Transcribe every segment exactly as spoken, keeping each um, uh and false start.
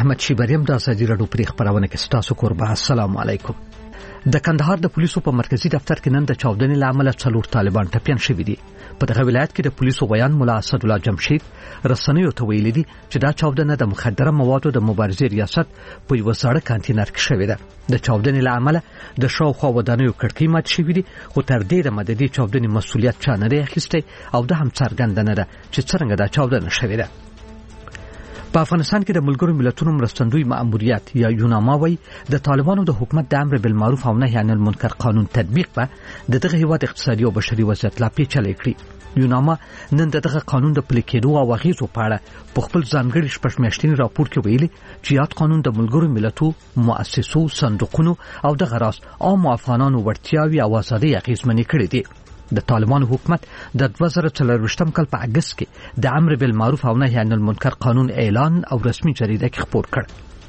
احمد شیبریم د ازادي رادیو پر خبرونه کې ستاسو قربان. السلام علیکم. د کندهار د پولیسو په مرکزی دفتر کې نن د چاودنې لامل څلور طالبان ټپيان شوي دي. په دغه ولایت کې د پولیسو بیان مولا اسد الله جمشید رسنیو ته ویلي دي چې دا چاودنه د مخدره موادو د مبارزې ریاست په یو سړک کانتینر کې شوې ده. د چاودنې لامل د شاوخوا ودانیو کړکۍ مات شوې دي، خو تر دې د مددي چاودنې مسؤلیت چا نه دی اخیستی او د هم څرګنده نه ده چې څنګه دا چاودنه شوې ده. په افغانستان کې د ملګرو ملتونو مرستندوی مأموریت یا یوناما وایي د طالبانو د حکومت د امر بالمعروف او نهي عن المنکر قانون تطبیق به د دغه هیواد اقتصادي او بشري وضعیت لا پیچلی کړي. یوناما نن دغه قانون د پلي کېدو او اغیزو په اړه په خپل ځانګړي شپږ میاشتني راپور کې ویلي چې یاد قانون د ملګرو ملتونو مؤسسو صندوقونو او د غراس عام افغانانو وړتیاوي او ازادي اغیزمنې کړې دي. د طالبانو حکومت د دوه زره څلرویشتم کال په اگست کې د امر بالمعروف او نهي عن المنکر قانون اعلان او رسمي جریده کې خپور کړ.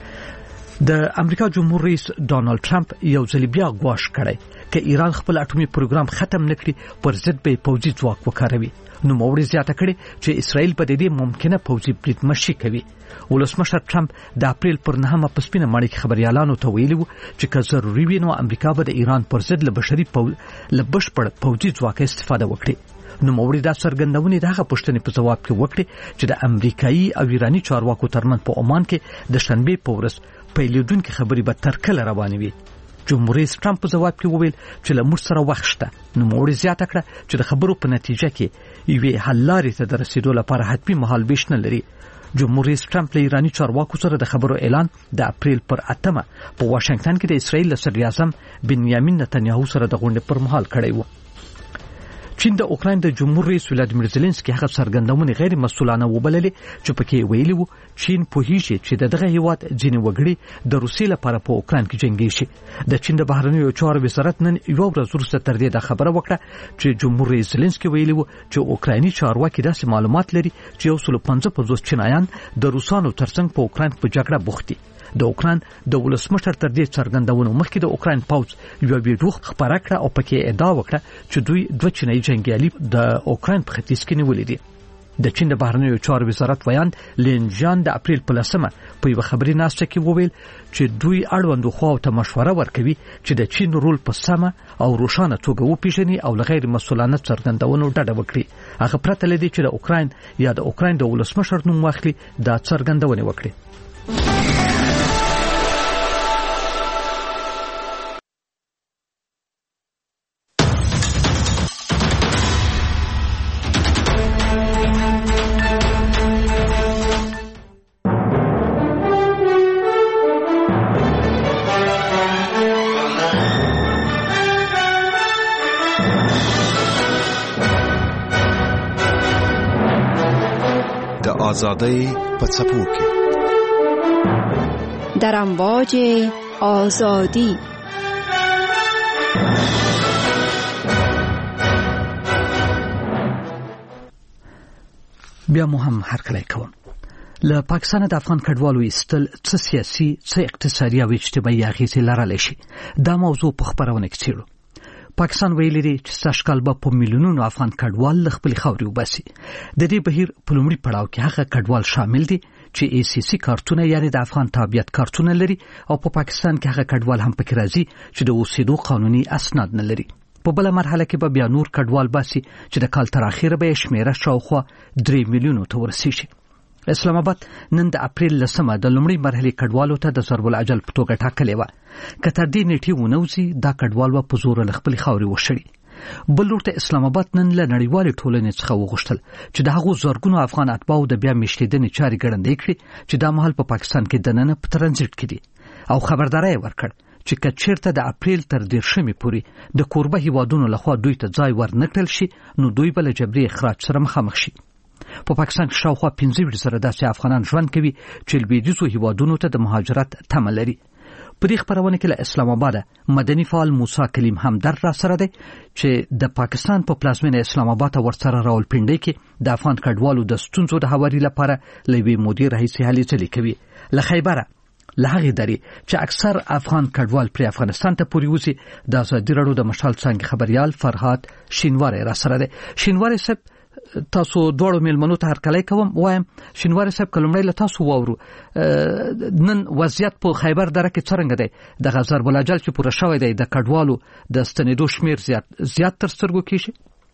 د امریکا جمهور رئیس ډانلډ ټرمپ یو ځل بیا غواړي کړي چې ایران خپل اټومي پروګرام ختم نکړي پر ضد به پوځي ځواک وکاروي. نو موړي زیاته کړي چې اسرائیل په دې ممکنه پوځي برید مشي کوي. ولسمشر ټرمپ د اپریل پر نهمه په سپینه ماڼۍ کې خبريالانو ته ویلي وو چې که ضروري وي نو امریکا به د ایران پر ضد له بشري لبشپړ پوځي ځواک استفاده وکړي. نو موړي دا څرګندونې دغه پوښتنې په جواب کې وکړي چې د امریکایي او ایراني چارواکو ترمن په عمان کې د شنبه په ورځ پیلېدونکو خبرې به تر کله روانې وي. جمهور رئیس ټرمپ په جواب کې وویل چې له موږ سره وخت شته. نو موړي زیاته کړه چې د خبرو په نتیجه کې یوې حل لارې ته د رسیدو لپاره حتمي مهالویش نه لري. جمهور رئیس ټرمپ له ایراني چارواکو سره د خبرو اعلان د اپریل پر اتمه په واشنگټن کې د اسرائیل له صدر اعظم بنیامین نتنیاهو سره د غونډې پر مهال کړی و. چین د اوکراین د جمهور رئیس ولادیمیر زيلنسکي هغه څرګندونه غیر مسؤلانه وبللې چې پکې ویلي وو چین په هیڅ چې دغه هیواد ځینې وګړي د روسیې لپاره په اوکراین کې جنگي شي. د چین د بهرنیو چارو وزارت نن یو ورځ وروسته تر دې د خبره وکړه چې جمهور رئیس زيلنسکي ویلي وو چې اوکرایني چارواکي داسې معلومات لري چې یو سل پنځه پنځوس چینایان د روسانو ترڅنګ په اوکراین په جګړه بوخت دي. د اوکراین د ولسمشر تر دې څرګندونو مخکې د اوکراین پوځ یو ویډیو خبره کړه او پکې ادعا وکړه چې دوی دوه چینایي جنگیالي د اوکراین په ختیځ کې نیولې دي. د چین د بهرنیو چارو وزارت ویان لینجان د اپریل په لسمه په یو خبري ناسته کې وویل چې دوی اړوندو خواو ته مشوره ورکوي چې د چین رول په سمه او روښانه توګه وپیژني او لغیر مسؤلانه څرګندونو ډډه وکړي. هغه پرته لدی چې د اوکراین یا د اوکراین د ولسمشر نوم واخلي دا څرګندونه وکړي. آزادی په څپو کې در امواج آزادی بیا مو هم هرکلی کوم. له پاکستان د افغان کډوالو ایستل څه سیاسي څه اقتصادي او اجتماعي اغیزې لرلی شي دا موضوع په خبرونه کې څیړو. پاکستان ویلي دی چې سږکال به په میلیونونو افغان کډوال له خپلې خاورې وباسي. د دې بهیر په لومړي پړاو کې هغه کډوال شامل دي چې ای سی سی کارتونه یعنی د افغان تابعیت کارتونه لري او په پاکستان کې هغه کډوال هم پکې راځي چې د اوسېدو قانوني اسناد نه لري. په بل مرحله کې به بیا نور کډوال باسي چې د کال تر اخره به شمیره شاوخوا درې میلیونو ته ورسیږي. اسلام آباد نن د اپریل لسمه د لومړي مرحلې کډوالو ته د ضرب العجل په توګه ټاکلې وه. که تر دې نیټې ونوځي دا کډوال به په زوره له خپلې خاورې وشړي. بل لور ته اسلام آباد نن له نړیوالې ټولنې څخه وغوښتل چې د هغو زرګونو افغان اتباعو د بیا میشتېدنې چارې ګړندۍ کړي چې دا مهال په پاکستان کې دننه په ترانزیټ کې دي او خبرداری ورکړ چې که چېرته د اپریل تر دېرشمې پورې د کوربه هیوادونو لخوا دوی ته ځای ورنکړل شي نو دوی به له جبري اخراج سره مخامخ شي. په پاکستان کې شاوخوا پنځه ویشت زره داسې افغانان ژوند کوي چې لویدیځو هیوادونو ته د مهاجرت تمه لري. په دې خبرونه کې له اسلام آباد مدني فعال موسی کلیم همدرد را سره دی چې د پاکستان په پلازمینه اسلام آباد ورسره راولپنډۍ کې د افغان کډوالو د ستونزو د هواري لپاره لوی مدیر رئیس هلې ځلې کوي. له خیبره له هغې درې چې اکثر افغان کډوال پر افغانستان ته پورې وځي د ازادي راډیو د مشال څنګه خبريال فرهاد شینواری را سره دی. شینواری صاحب تاسو دوړو میلمنو ته هرکلی کوم. وایم شینواری صاحب کلمړی له تاسو وورو نن وضعیت په خیبر دره کې څنګه دی؟ د ضرب الاجل چې پوره شوی دی د کډوالو د ستنېدو شمیر زیات زیات تر سترګو کېږي.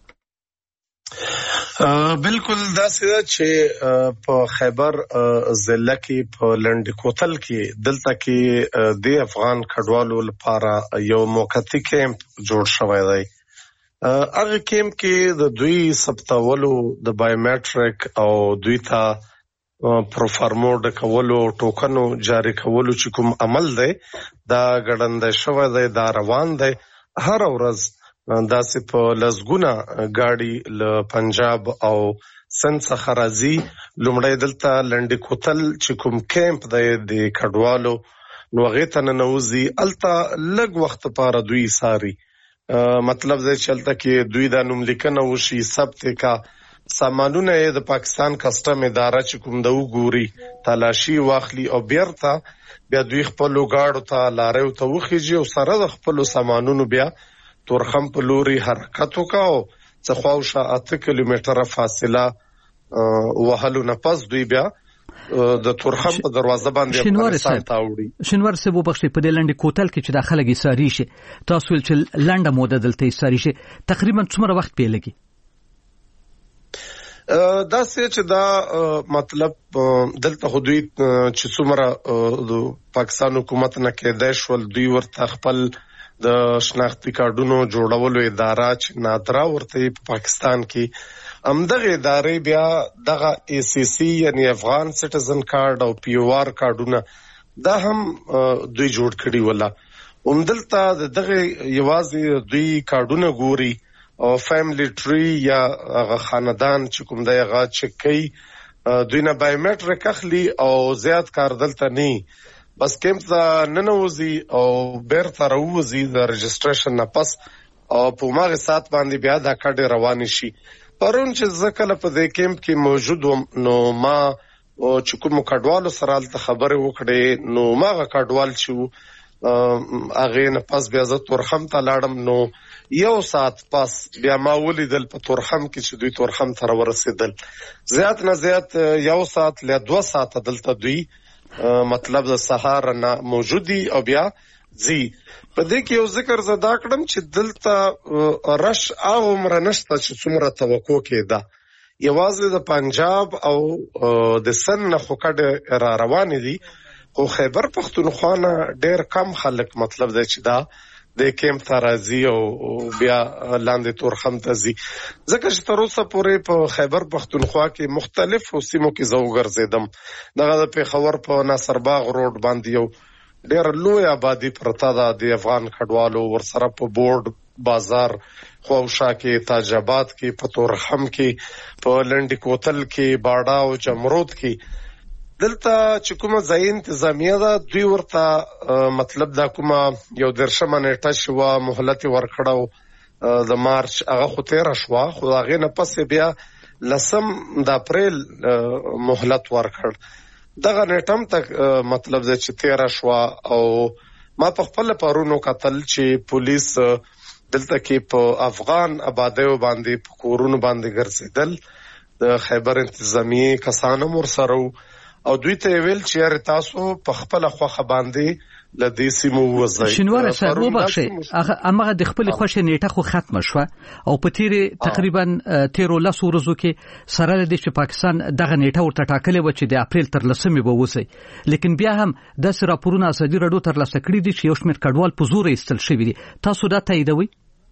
بالکل داسې ده چې په خیبر ضلع کې په لنډ کوتل کې دلته کې د افغان کډوالو لپاره یو موقتی کیمپ جوړ شوی دی. هغه کیمپ کې د دوی ثبتولو د بایومټریک او دوی ته پروفارمو د کولو ټوکنو جاری کولو چې کوم عمل دی دا ګړندی شوی دی، دا روان دی. هر ورځ داسې په لسګونه ګاډي له پنجاب او سند څخه راځي. لومړی دلته لنډ کوتل چې کوم کیمپ دی د کډوالو نو هغې ته ننوځي. هلته لږ وخت لپاره دوی ساري، مطلب دی چې هلته کې دوی دا نوملیکنه وشي، ثبت کا سامانونه یې د پاکستان کسټم اداره چې کوم د وګوري تلاشي واخلي او بیرته بیا دوی خپلو ګاډو ته لاریو ته وخیږي او سره د خپلو سامانونو بیا تورخم په لوري حرکت وکاو. څه خواوشا اته کیلومتره فاصله وهلو نه پس دوی بیا د تورخم په دروازه باندې افغانستان ته وړي. شینوار صاحب وبخښئ، په دې لنډ کوتل کې چې داخله کې ساري شي تاسو ول چې لنډه موده دلته ساري شي تقریبا څومره وخت پې لګي؟ دا څه چې دا مطلب دلته خودوی چې څومره پاکستان حکومت نه کېدای شول دوی ورته خپل د شناختی کارډونو جوړولو اداره چې نادرا ورته په پاکستان کې همدغه ادارې بیا دغه ای سی سی یعنی افغان سټیزن کارډ او پی او آر کارډونه دا هم دوی جوړ کړي ولا. همدلته دغه یوازې دوی کارډونه ګوري او فیملی ټری یا هغه خاندان چې کوم دی هغه چک کوي، دوی نه بایومټریک اخلي او زیات کار دلته نه بس کیمپ ته ننوځي او بیرته راوځي د رجسټریشن نه پس او په ماغه سات باندې بیا دا کډه روان شي. پرون چې ځکه په دې کیمپ کې موجود وم نو ما چې کوم کډوالو سره ته خبره وکړې نو ماغه کډوال چې هغه نه پس بیا زه تورخم ته لاړم نو یو ساعت پس بیا ما ولیدل په تورخم کې چې دوی تورخم ته ورسېدل. زیات نه زیات یو ساعت ل دوه ساعت دلته دوی مطلب د سهار نه موجودي او بیا زی. په دې کې یو ذکر زدا کړم چې دلته رش او عمر نشته چې څومره توقع کېده. یوازې د پنجاب او د سن نه خو کډه را روان دي، خو خیبر پختونخوا نه ډېر کم خلک مطلب دی چې دا د کیمپ ته راځي او بیا لاندې تورخم ته ځي. ځکه چې تر اوسه پورې په خیبر پختونخوا کې مختلفو سیمو کې زه وګرځېدم. دغه د پېښور په ناصرباغ روډ باندې یو ډېر لوی آبادي پرته ده د افغان کډوالو، ورسره په بورډ بازار خواوشا کې، تاج آباد کې، په تورخم کې، په لنډ کوتل کې، باډا او جمرود کې. دلته چې کومه ځای انتظامیه ده دوی ورته مطلب دا کومه یو درشمه نیټه شوه مهلت ورکړو د مارچ هغه خو تیره شوه، خو هغې نه پسې بیا لسم د اپریل مهلت ورکړ. دغه نیټم ته مطلب دی چې تیره شوه او ما په خپله پرونو کتل چې پولیس دلته کې په افغان آبادیو باندې په کورونو باندې ګرځېدل، د خیبر انتظامیې کسان هم ورسره او دوی ته ویل چې یاره تاسو په خپله خوښه باندې له دې سیمو ووځئ. شینواره صاحب وبخښئ، هماغه د خپلې خوښې نیټه خو ختمه شوه او په تیرې تقریبا تیرو لسو ورځو کې سره له دې چې پاکستان دغه نیټه ورته ټاکلې وه چې د اپریل تر لسمې به اوسئ، لیکن بیا هم داسې راپورونه ازادي راډیو ترلاسه کړي دي چې یو شمېر کډوال په زوره ایستل شوي دي. تاسو دا تاییدوئ؟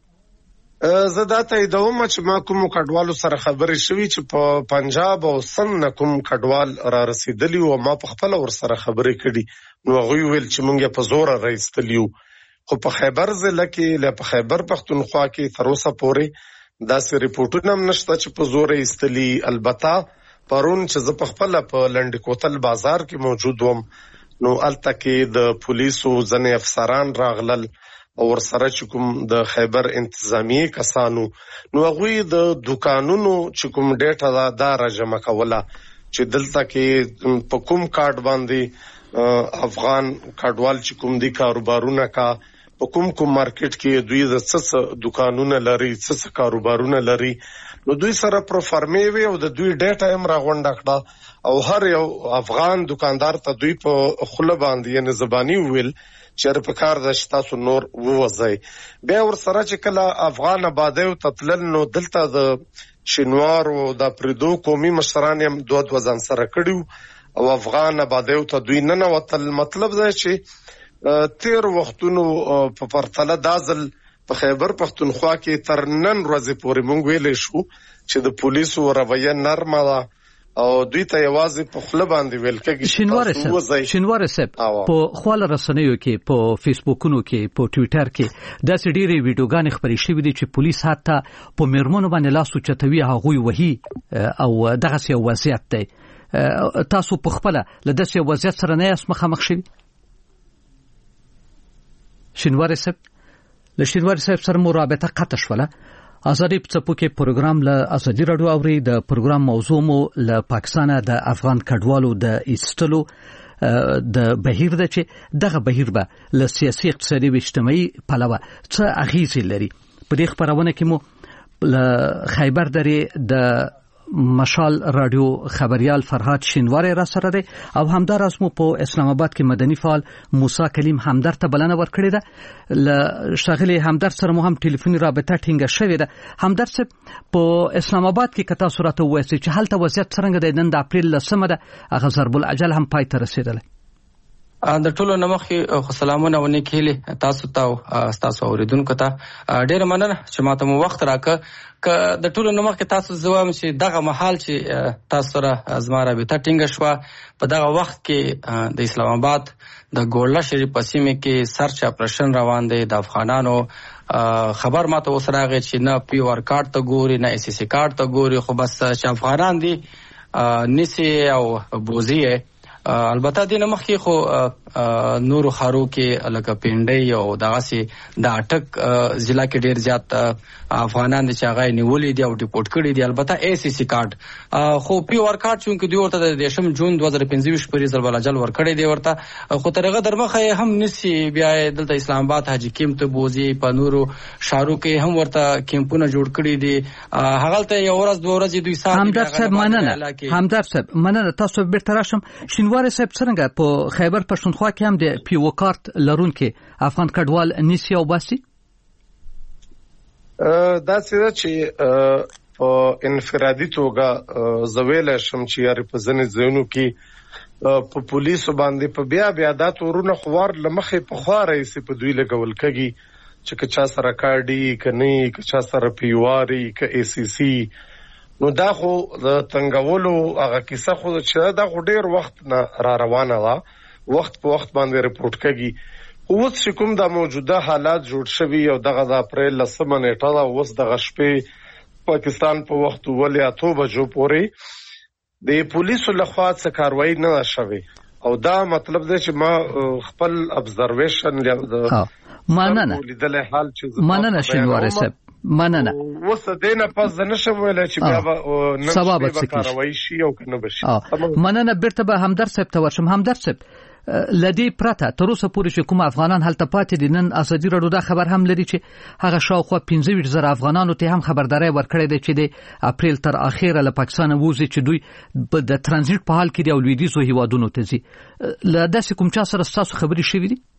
زه دا تاییدوم چې ما کوم کډوالو سره خبرې شوي چې په پنجاب او سند نه کوم کډوال را رسېدلي او ما په خپله ورسره خبرې کړي نو هغوی ویل چې موږ یې په زوره راایستلي یو. خو په خیبر ضلع کې له په خیبر پختونخوا کې تر اوسه پورې داسې ریپورټونه هم نشته چې په زوره ایستلي. البته پرون چې زه په خپله په لنډ کوتل بازار کې موجود وم نو هلته کې د پولیسو ځینې افسران راغلل او ورسره چې کوم د خیبر انتظامیې کسانو نو هغوی د دوکانونو چې کوم ډیټا دا, دا را جمع کوله چې دلته کې په کوم کارډ باندې افغان کډوال چې کوم دي کاروبارونه کا په کوم کوم مارکیټ کې دوی د څه دکانونه لري څه کاروبارونه لري نو دوی سره پروفارمي وي او د دوی ډیټا هم راغونډه کړه او هر یو افغان دکاندار ته دوی په خله باندې یعنی زبانی ویل چې په کار د تاسو نور ووځي بیا ور سره چې کله افغان آبادی او تطلل نو دلته د شینوار او د پردو قومي مشران هم دوه دوه ځان سره کړیو او افغان آبادی ته دوی نه نوتل مطلب دا چې تیر وختونو په پرتله دازل په خیبر پختونخوا کې تر نن ورځې پورې مونږ ویلې شو چې د پولیسو رویه نرمه ده او دوی ته یوازې په خله باندې ویل کېږي شینوار صاحب شینوار صاحب په خواله رسنیو کې په فیسبوکونو کې په ټوئیټر کې داسې ډېرې ویډیوګانې خپرې شوې دي چې پولیس حتی په میرمنو باندې لاس اوچتوي هغوی وهي او دغسې یو وضعیت دی تاسو په خپله له داسې یو وضعیت سره نه یاست مخامخ شوي شینوار صاحب له شینوار صاحب سره مو رابطه قطع شوله ازادي په څپو کې پروګرام له ازادي رادیو اوري د پروګرام موضوع مو له پاکستان د افغان کډوالو د ایستلو د بهیر د چې دغه بهیر به له سیاسي اقتصادي او اجتماعي پلوه څه اغیزې لري په دې خبرونه کې مو له خیبر درې د مشال رادیو خبريال فرهاد شینواری را سره دی او همدارس مو په اسلام آباد کې مدني فعال موسی کلیم همدرد ته بلنه ورکړې ده ل شاغلي همدرد سره مو هم ټلیفوني رابطه ټینګه شوې ده همدرد صاحب په اسلام آباد کې کتا صورت وایي چې هلته وضعیت څنګه دی نن د اپریل لسمه ده هغه ضرب العجل هم پای ته رسیدلی د ټولو نمخې خو سلامونه ونی کېلې تاسو ته تاسو اوریدونکو ته ډېر مننه چې ماته مو وخت راکړ ک د ټولو نمخې تاسو زوام چې دغه محل چې تاسو سره زما رابطه ټینګه شو په دغه وخت کې د اسلام آباد د ګورلا شریف په سیمه کې سرچ اپریشن روان دی د افغانانو خبر ماته اوس راغی چې نه پی ور کارت ته ګوري نه اس سی کارت ته ګوري خو بس چې افغانان دي نسی او بوزي البته د نمخې خو نورو خارو کې لکه پینډي او دغه سي د اټک ضلع کې ډیر زیات افغانان چې هغه نیولې دي او ډیپورټ کړي دي البته ای سی سی کارت خو پی ور کارت چې دوی ورته د دیشم جون دوه هزار پنځه پورې ضرب العجل ور کړی دی ورته خو ترغه درمخه هم نسی بیا دلته اسلام آباد حاجی کیمت بوزي په نورو شارو کې هم ورته کیمپونه جوړ کړي دي هغه ته یو ورځ دوه ورځې دوی سات همدرد صاحب مننه همدرد صاحب مننه تاسو بیرته راشم شینواری صاحب څنګه په خیبر پښتونخوا کې هم د پی او کارت لرونکي افغان کډوال نسی او باسي دا څه چې په انفرادي توګه زویل شم چې یاري په ځنې ځینو کې په پولیسو باندې په بیا بیا د تورونه خوار لمخې په خواره سي په دوی لګول کېږي چې که چا سره کارډي کني که چا سره پیواري که ای سی سی نو دا خو د تنګولو هغه کیسه خو چې دا خو ډیر وخت نه را روانه ده وخت په وخت باندې رپورټ کېږي اوس چې کوم د موجوده حالات جوړ شوي او دغه د اپریل لسمه نیټه ده اوس دغه شپې پاکستان په وخت ولې اته بجو پورې د پولیسو لخوا څه کاروایی نه شوي او دا مطلب دی چې ما خپل ابزرویشن مننه مننه شینواری صاحب مننه اوس دینه پس نشم ویل چې بیا به نن سبب به کاروایی شي او کنه بشي مننه بیرته به همدرد صاحب ته ورشم همدرد صاحب لدی پرته تر اوسه پورې چې کوم افغانان هلته پاتې دي نن ازادي رادیو دا خبر هم لري چې هغه شاوخوا پنځه ویشت زره افغانانو ته هم خبرداري ورکړې ده چې د اپریل تر اخیره له پاکستان ووزي چې دوی د ترانزیت په حال کې دی او لویدیځو هیوادونو ته ځي له داسې کوم چا سره تاسو خبرې شوې دي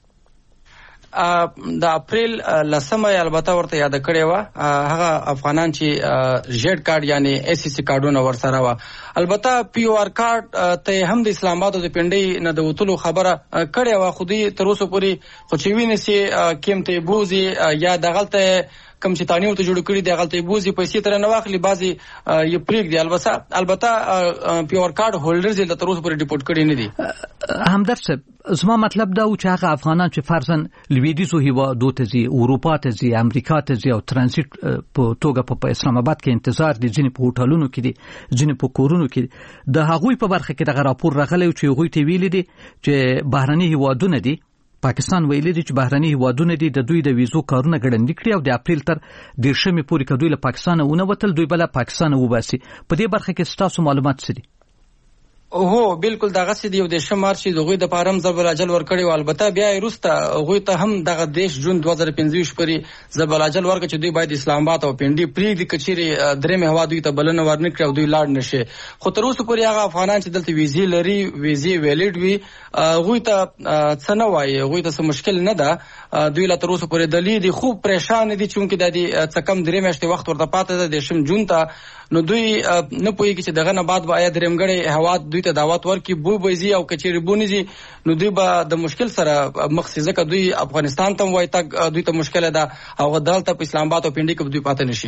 د اپریل لسمه البته ورته یاد کړی و هغه افغانان چې جیډ کارت یعنی ای سی سی کارتونه ورسره و البته پی او آر کارت ته هم د اسلام آباد او د پنډي نه د وټلو خبره کړی و خو دې تر اوسه پورې خو چې ویني سي کیمته بوزي یا دغلته کم چې تانیو ته جوړ کړی دی غلطي بوزي پیسې تر نه واخلي بازي یې پریک دی البته البته پیور کارت هولډرز د تر اوسه پورې ډیپورټ کړي نه دي همدرد صاحب زما مطلب دا و چې هغه افغانان چې فرضاً لویدیځو هیوادو ته ځي اروپا ته ځي امریکا ته ځي او ترانزیت په توګه په اسلام آباد کې انتظار دي ځینې په هوټلونو کې دي ځینې په کورونو کې د هغوی په برخه کې دغه راپور راغلی چې هغوی ته ویلي دي چې بهرني هیوادونه دي پاکستان ویلي دي چې بهرني هیوادونه دي د دوی د ویزو کارونه ګړندي کړي او د اپریل تر دیرشمې پورې کدوې له پاکستان ونه وتل دوی بل پاکستان وباسي په دې برخه کې ستاسو معلومات څه دي هو بالکل دغه سي دی یو د شمار چې دغه د پارم زبل اجل ورکړي او البته بیا روسته هغه ته هم دغه دیش جون دوه هزار پنځه پورې زبل اجل ورکړي چې دوی باید اسلام آباد او پنډي پری د کچيري درې مهوا دوی ته بلنه ورنکړي او دوی لاړ نشي خو تر اوسه پورې هغه افغانان چې دلته ویزي لري ویزي ویلیډ وي هغه ته څه نه وایي هغه ته څه مشکل نه ده دوی لا تر اوسه پورې دلی دي خوب پریشان دي چې د دې څه کم درې میاشتې وخت ورته پاتې ده د شم جون ته نو دوی نه پوهیږي چې دغه نه بعد به آیا درېمګړی هوا دوی ته دعوت ورکړي بو بيزي او کچېرې بونیزي نو دوی به د مشکل سره مخ سي ځکه دوی افغانستان ته وای تک دوی ته مشکل ده او دلته په اسلام آباد او پنډي کې دوی پاتې نشي.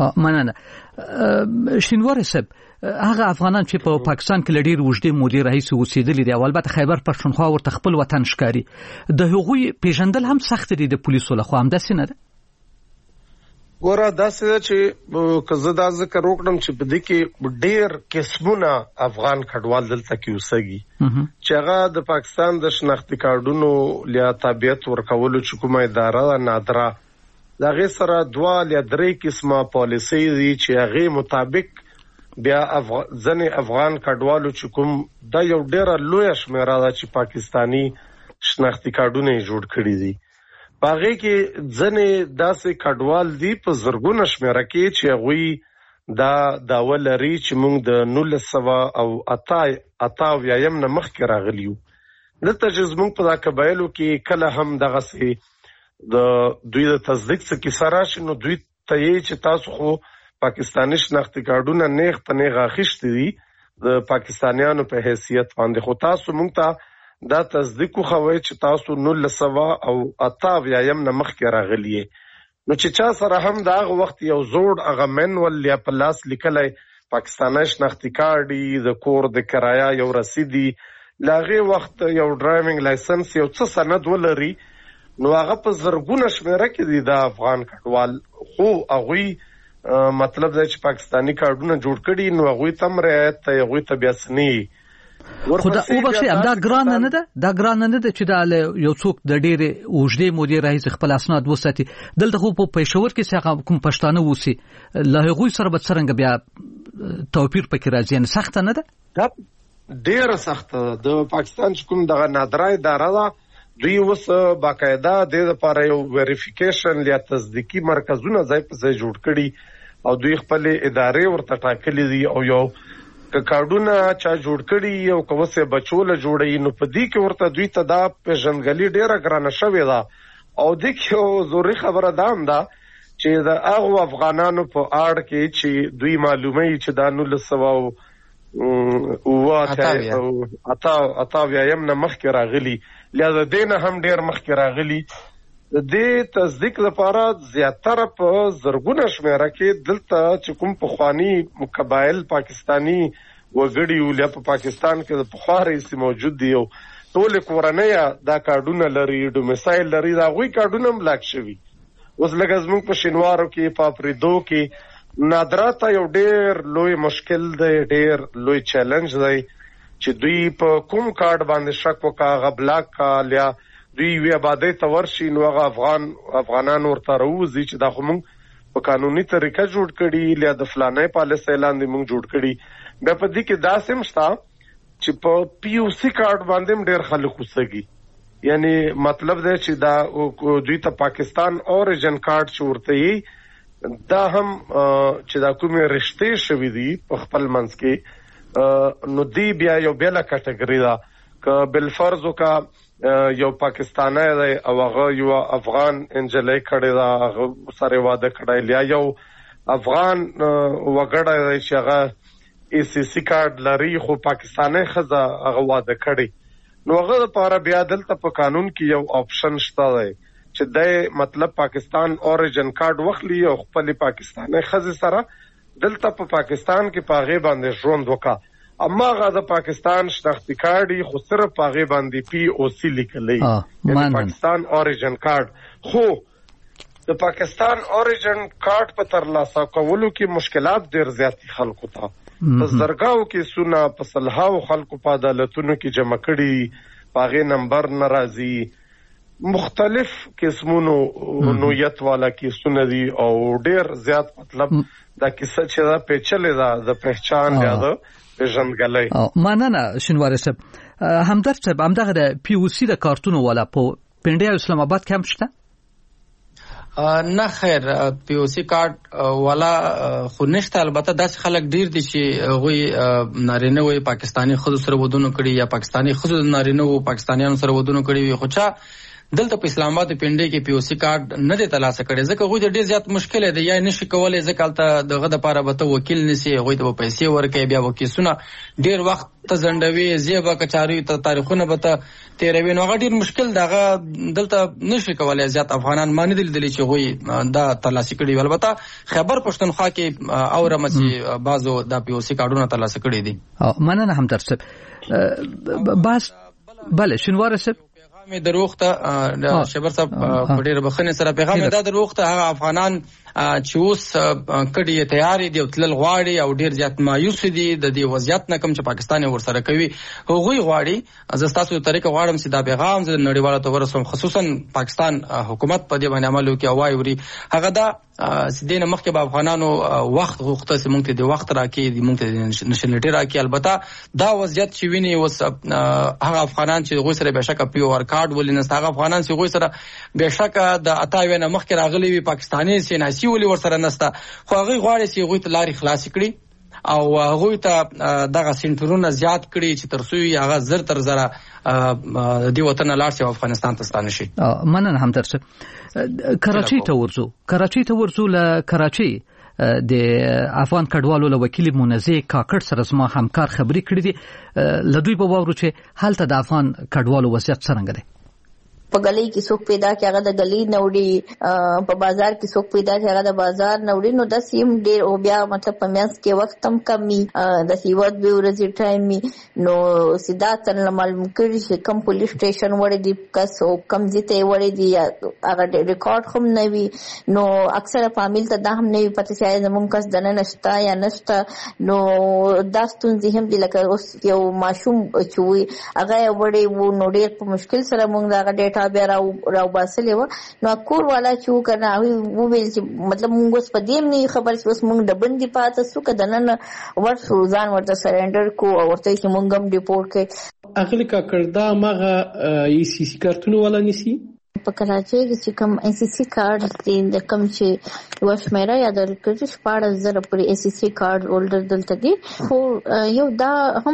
مننه شینوار صاحب هغه افغانان چې په پاکستان کې لډیر وجدي مدیر رئیس اوسېدل دي او البته خیبر پښتونخوا ورته خپل وطن ښکاری د هغوی پیژندل هم سخت دي د پولیسو لخوا هم داسې نه ده. ګوره داسې چې که زه دا ذکر وکړم چې په دې کې ډېر قسمونه افغان کډوال دلته کې اوسېږي چې هغه د پاکستان د شناختي کارډونو لیا تابعیت ورکولو چې کومه اداره نادره د هغې سره دوه یا درې قسمه پالیسۍ دي چې هغې مطابق بیا ځینې افغان کډوالو چې کوم دا یو ډېره لویه شمېره ده چې پاکستاني شناختي کارډونه یې جوړ کړي دي. په هغې کې ځینې داسې کډوال دي په زرګونه شمېره کې چې هغوی دا دعوه لري چې موږ د نولس سوه او اته اویایم نه مخکې راغلي یو. دلته چې زموږ په دا قبایلو کې کله هم دغسې د دوی د تصدیق څه کیسه راشي نو دوی ته یې چې تاسو خو پاکستاني شناختي کارډونه نیغ په نیغ اخیستي دي د پاکستانیانو په حیثیت باندې خو تاسو موږ ته دا تصدیق خووي چې تاسو نولس سوه او اته اویایم نه مخکې راغلي نو چې چا سره هم د هغه وخت یو زوړ هغه مینول یا په لاس لیکلی پاکستاني شناختي کارډ د کور د کرایه یو رسید له هغې وخت یو ډرایوینګ لایسنس یو څه سند ولري نو هغه په زرګونه شمېره کې دي د افغان کډوال خو هغوی مطلب دی چې پاکستاني کارډونه جوړ کړي نو هغوی ته هم رعایت ته هغوی ته بیا څه خو دا وبخښئ همدا ګران نه ده دا ګران نه ده چې دا یو څوک د ډېرې اوږدې مودې راهیسې خپل اسناد وساتي دلته خو په پېښور کې چې کوم پښتانه اوسي له هغوی سره به څرنګه بیا توپیر پکې راځي یعنې سخته نه ده؟ دا ډېره سخته ده. د پاکستان چې کوم دغه نادره اداره ده دوی اوس باقاعده د دې لپاره یو ویریفیکیشن یا تصدیقي مرکزونه ځای په ځای جوړ کړي او دوی خپلې ادارې ورته ټاکلي دي او یو که کارډونه چا جوړ کړي او که وسې بچوله جوړوي نو په دې کې ورته دوی ته دا پېژندګلي ډېره ګرانه شوې ده او دې کې یو ضروري خبره دا هم ده چې د هغو افغانانو په اړه کې چې دوی معلوموي چې دا نولس سوه اووه اته اویایم نه مخکې راغلي لہذا دې نه هم ډېر مخکې راغلي د دې تصدیق لپاره زیاتره په زرګونه شمېره کې دلته چې کوم پخواني قبایل پاکستاني وګړي یو یا په پاکستان کې د پخوا رئیس موجود دی او ټولې کورنۍ دا کارډونه لري ډومیسایل لري د هغوی کارډونه هم بلاک شوي. اوس لکه زموږ په شینوارو کې په اپریدو کې نادره ته یو ډېر لوی مشکل دی ډېر لوی چیلنج دی چې دوی په کوم کارډ باندې شک وکړه هغه بلاک کړه یا دوی وی آبادی ته ورشي نو هغه افغان افغانان ورته راوځي چې دا خو موږ په قانوني طریقه جوړ کړي یا د فلانۍ پالیسۍ لاندې موږ جوړ کړي. بیا په دې کې داسې هم شته چې په پی او سی کارډ باندې هم ډېر خلک اوسېږي یعنی مطلب دی چې دا دوی ته پاکستان اوریجن کارډ چې ورته یي دا هم چې دا کومې رشتې شوي دي په خپل منځ کې نو دی بیا یو بېله کټګري ده که بالفرض وکړه یو پاکستانی دی او هغه یو افغان انجلۍ کړې ده هغه سره واده کړی یا یو افغان وګړی دی چې هغه ای سی سی کارډ لري خو پاکستانی ښځه هغه واده کړی نو هغه دپاره بیا دلته په قانون کې یو آپشن شته دی چې دی مطلب پاکستان اوریجن کارډ واخلي او خپلې پاکستانی ښځې سره دلته په پاکستان کې په هغې باندې ژوند وکړه اما هغه د پاکستان شناختي کارډ خو صرف په هغې باندې پی او سی لیکلی یعنې پاکستان اوریجن کارډ خو د پاکستان اوریجن کارډ په ترلاسه کولو کې مشکلات ډېر زیات دي خلکو ته په زرګاو کې سونه په سلهاو خلکو په عدالتونو کې جمع کړي په هغې نمبر نه راځي مختلف قسمونو نوعیت والا کیسونه دي او ډېر زیات مطلب دا کیسه چې دا پیچلې ده د پہچان یا د ژوندګلې. مننه شینواری صاحب. همدرد صاحب همدغه د پی او سی د کارتونو والا په پنډیا اسلام آباد کې هم شته؟ نه خیر، پی او سی کارت والا خو نشته. البته داسې خلک ډیر دي چې هغوی نارینه وي پاکستاني ښځو سره ودونه کړي یا پاکستاني ښځو نارینه وو پاکستانیانو سره ودونه کړي وي، خو چا دلته په اسلام آباد پنډۍ کې پی او سی کارت نه دی ترلاسه کړی ځکه هغوی ته ډېر زیات مشکل دی یا نشي کولی ځکه هلته دغه دپاره به ته وکیل نیسي، هغوی ته به پیسې ورکوي، بیا به کیسونه ډېر وخت ته ځنډوي، زی به کچاریو ته تاریخونه به ته تېروي، نو هغه ډېر مشکل دی. هغه دلته نشي کولی زیات افغانان ما نه دي لیدلي چې هغوی دا ترلاسه کړي وي. البته خیبر پښتونخوا کې اورمه چې بعضو دا پی او سی کارډونه ترلاسه کړي دي. مننه همدرد صاحب. بس بله شینواری صاحب مې دروغ ته شبر صاحب په ډېره بخښنې سره پیغام دا دروغ ته هغه افغانان چې اوس کډې یې تیارې دي او تلل غواړي او ډېر زیات مایوس دي د دې وضعیت نه کوم چې پاکستان یې ورسره کوي، هغوی غواړي. زه ستاسو طریقه غواړم چې دا پیغام زه نړیوالو ته ورسوم، خصوصا پاکستان حکومت په دې باندې عمل وکړي او وایي هغه دا سدې نه مخکې به افغانانو وخت غوښته چې موږ ته د وخت راکړي، موږ ته د نشنلټي راکړي. البته دا وضعیت چې ویني اوس هغه افغانان چې هغوی سره بېشکه پی او آر کارډ ولې نسته، هغه افغانان چې هغوی سره بېشکه د اته اویا نه مخکې راغلي وي پاکستاني سیناسي ولې ورسره نسته، خو هغوی غواړي چې هغوی ته لارې خلاصې کړي او هغوی ته دغه سنټرونه زیات کړي چې تر څو یې هغه زر تر زره دې وطن لاړ شي او افغانستان ته ستانه شي. مننه همدرد صاحب. کراچۍ ته ورځو کراچۍ ته ورځو له کراچۍ د افغان کډوالو له وکیل منزه کاکړ سره زما همکار خبرې کړې دي. له دوی به واورو چې هلته د افغان کډوالو وضعیت څرنګه دی. په گلی کې څوک پیدا کې هغه د گلی نوړي، په بازار کې څوک پیدا کې هغه د بازار نوړي، نو د سیم ډیر او بیا مطلب په میاس کې وخت هم کمی د سیوت به ورځي ټایم می نو سیدا تر معلوم کړي چې کم پولیس سټیشن وړي دي کس او کم ځته وړي دي هغه ریکارډ هم نه وي، نو اکثره فامیل ته دا هم نه وي پته چې زمونږ کس دنه نشتا یا نشتا، نو دا ستونزې هم دي. لکه اوس یو ماشوم چې وي هغه وړي وو نو ډیر په مشکل سره مونږ دا ډیټا بیا راو راو باسلې و، نو کور والا چې وکنه او ویل چې مطلب مونږ اوس په دې نه خبر چې اوس مونږ د بندي پاتې سو کدن نه ورته ځان ورته سرندر کو او ورته چې مونږ هم ریپورت کړ. اغلی کا کړدا مغه ای سی سی کارتونه ولا نسی په کراچۍ کې چې کوم ای سی سی کارت دی د کوم چې وښمېره یا د ریکورډ شپاړس زره پورې ای سی سی کارت هولډر دلته دي، خو یو دا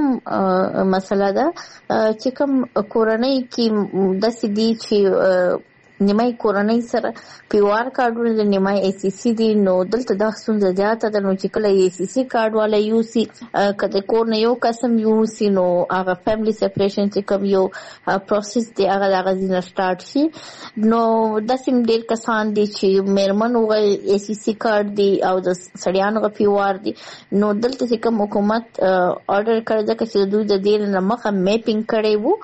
هم مسله ده چې کوم کورنۍ کې داسې دي چې نیمای کورنۍ سره پی او آر کارډونه د نیمای ای سی سی دي، نو دلته دا ستونزه زیاته ده. نو چې کله ای سی سی کارډ والا یو سی کله کور نه یو قسم یو سی نو هغه فیملی سپریشن چې کوم یو پروسس دی هغه هغه نه سٹارټ شي، نو داسې ډېر کسان دي چې میرمن وغه ای سی سی کارډ دی او د سړیانو غ پی او آر دی، نو دلته چې کوم حکومت اورډر کړی ده چې دوی د دې نه مخه میپینګ کړی وو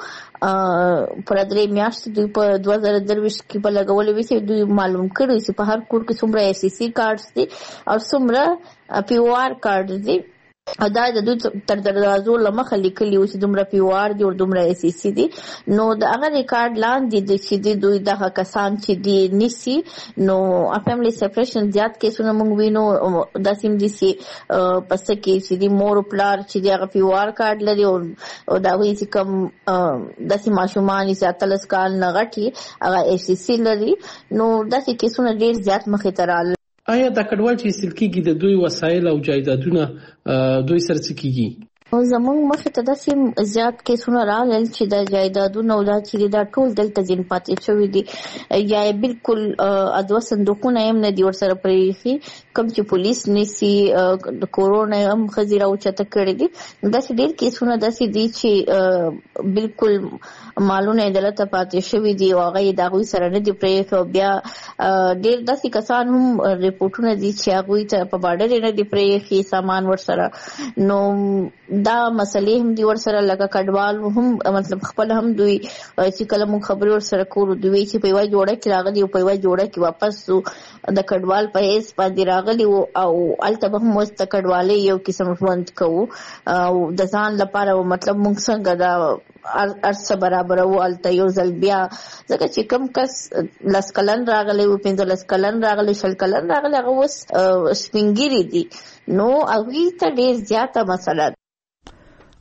پر درې میاشتې دوی په دوه زره درویشت کې په لګولې وي چې دوی معلوم کړی چې په هر کور کې څومره ای سی سی کارډز دي او څومره پی او آر کارډز دي، او دا د دوی تر دروازو لمخه لیکلي و چې دومره پی او آر دي او دومره ای سی سی دي، نو د هغه ریکارډ لاندې د چې دوی دغه کسان چې دي نیسي، نو فیملی سپریشن زیات کیسونه موږ وینو داسې هم دي چې پسته کې چې دي مور پلار چې دي هغه پی او آر کارډ لري او دا وایي چې کوم داسې ماشومان چې اتلس کال نه غټي هغه ای سی سی لري، نو داسې کیسونه ډېر زیات مخې ته راغلي. آیا دا کډوال چې ایستل کېږي د دوی وسایل او جایدادونه دوی سره څه کېږي؟ زمونږ مخې ته داسې زیات کیسونه راغلل چې د جایدادونه او دا چې دا ټول دلته ځین پاتې شوي دي یا بالکل ادوه صندوقونه هم نه دي ورسره پرېښي، کوم چې پولیس نیسي د کورونا هم ښځې راوچته کړي دي. داسې ډېر کیسونه داسې دي چې بالکل مالونه یې دلته پاتې شوي دي او هغه یې د هغوی سره نه دي پرېښي، او بیا ډېر داسې کسان هم ریپورټونه دي چې هغوی ته په باډر یې نه دي پرېښي سامان ورسره، نو دا مسلې هم دي ورسره لکه کډوال هم مطلب خپل هم دوی چې کله موږ خبرې ورسره کوو دوی چې په یوه جوړه کې راغلي او په یوه جوړه کې واپس د کډوال په حیث باندې راغلي وو او هلته به هم اوس د کډوالۍ یو قسم ژوند کوو او د ځان لپاره مطلب موږ څنګه دا ارڅه برابروو هلته یو ځل بیا، ځکه چې کوم کس لس کلن راغلی و پنځلس کلن راغلی شل کلن راغلی هغه اوس سپین ږیري دي، نو هغوی ته ډېر زیاته مسله ده.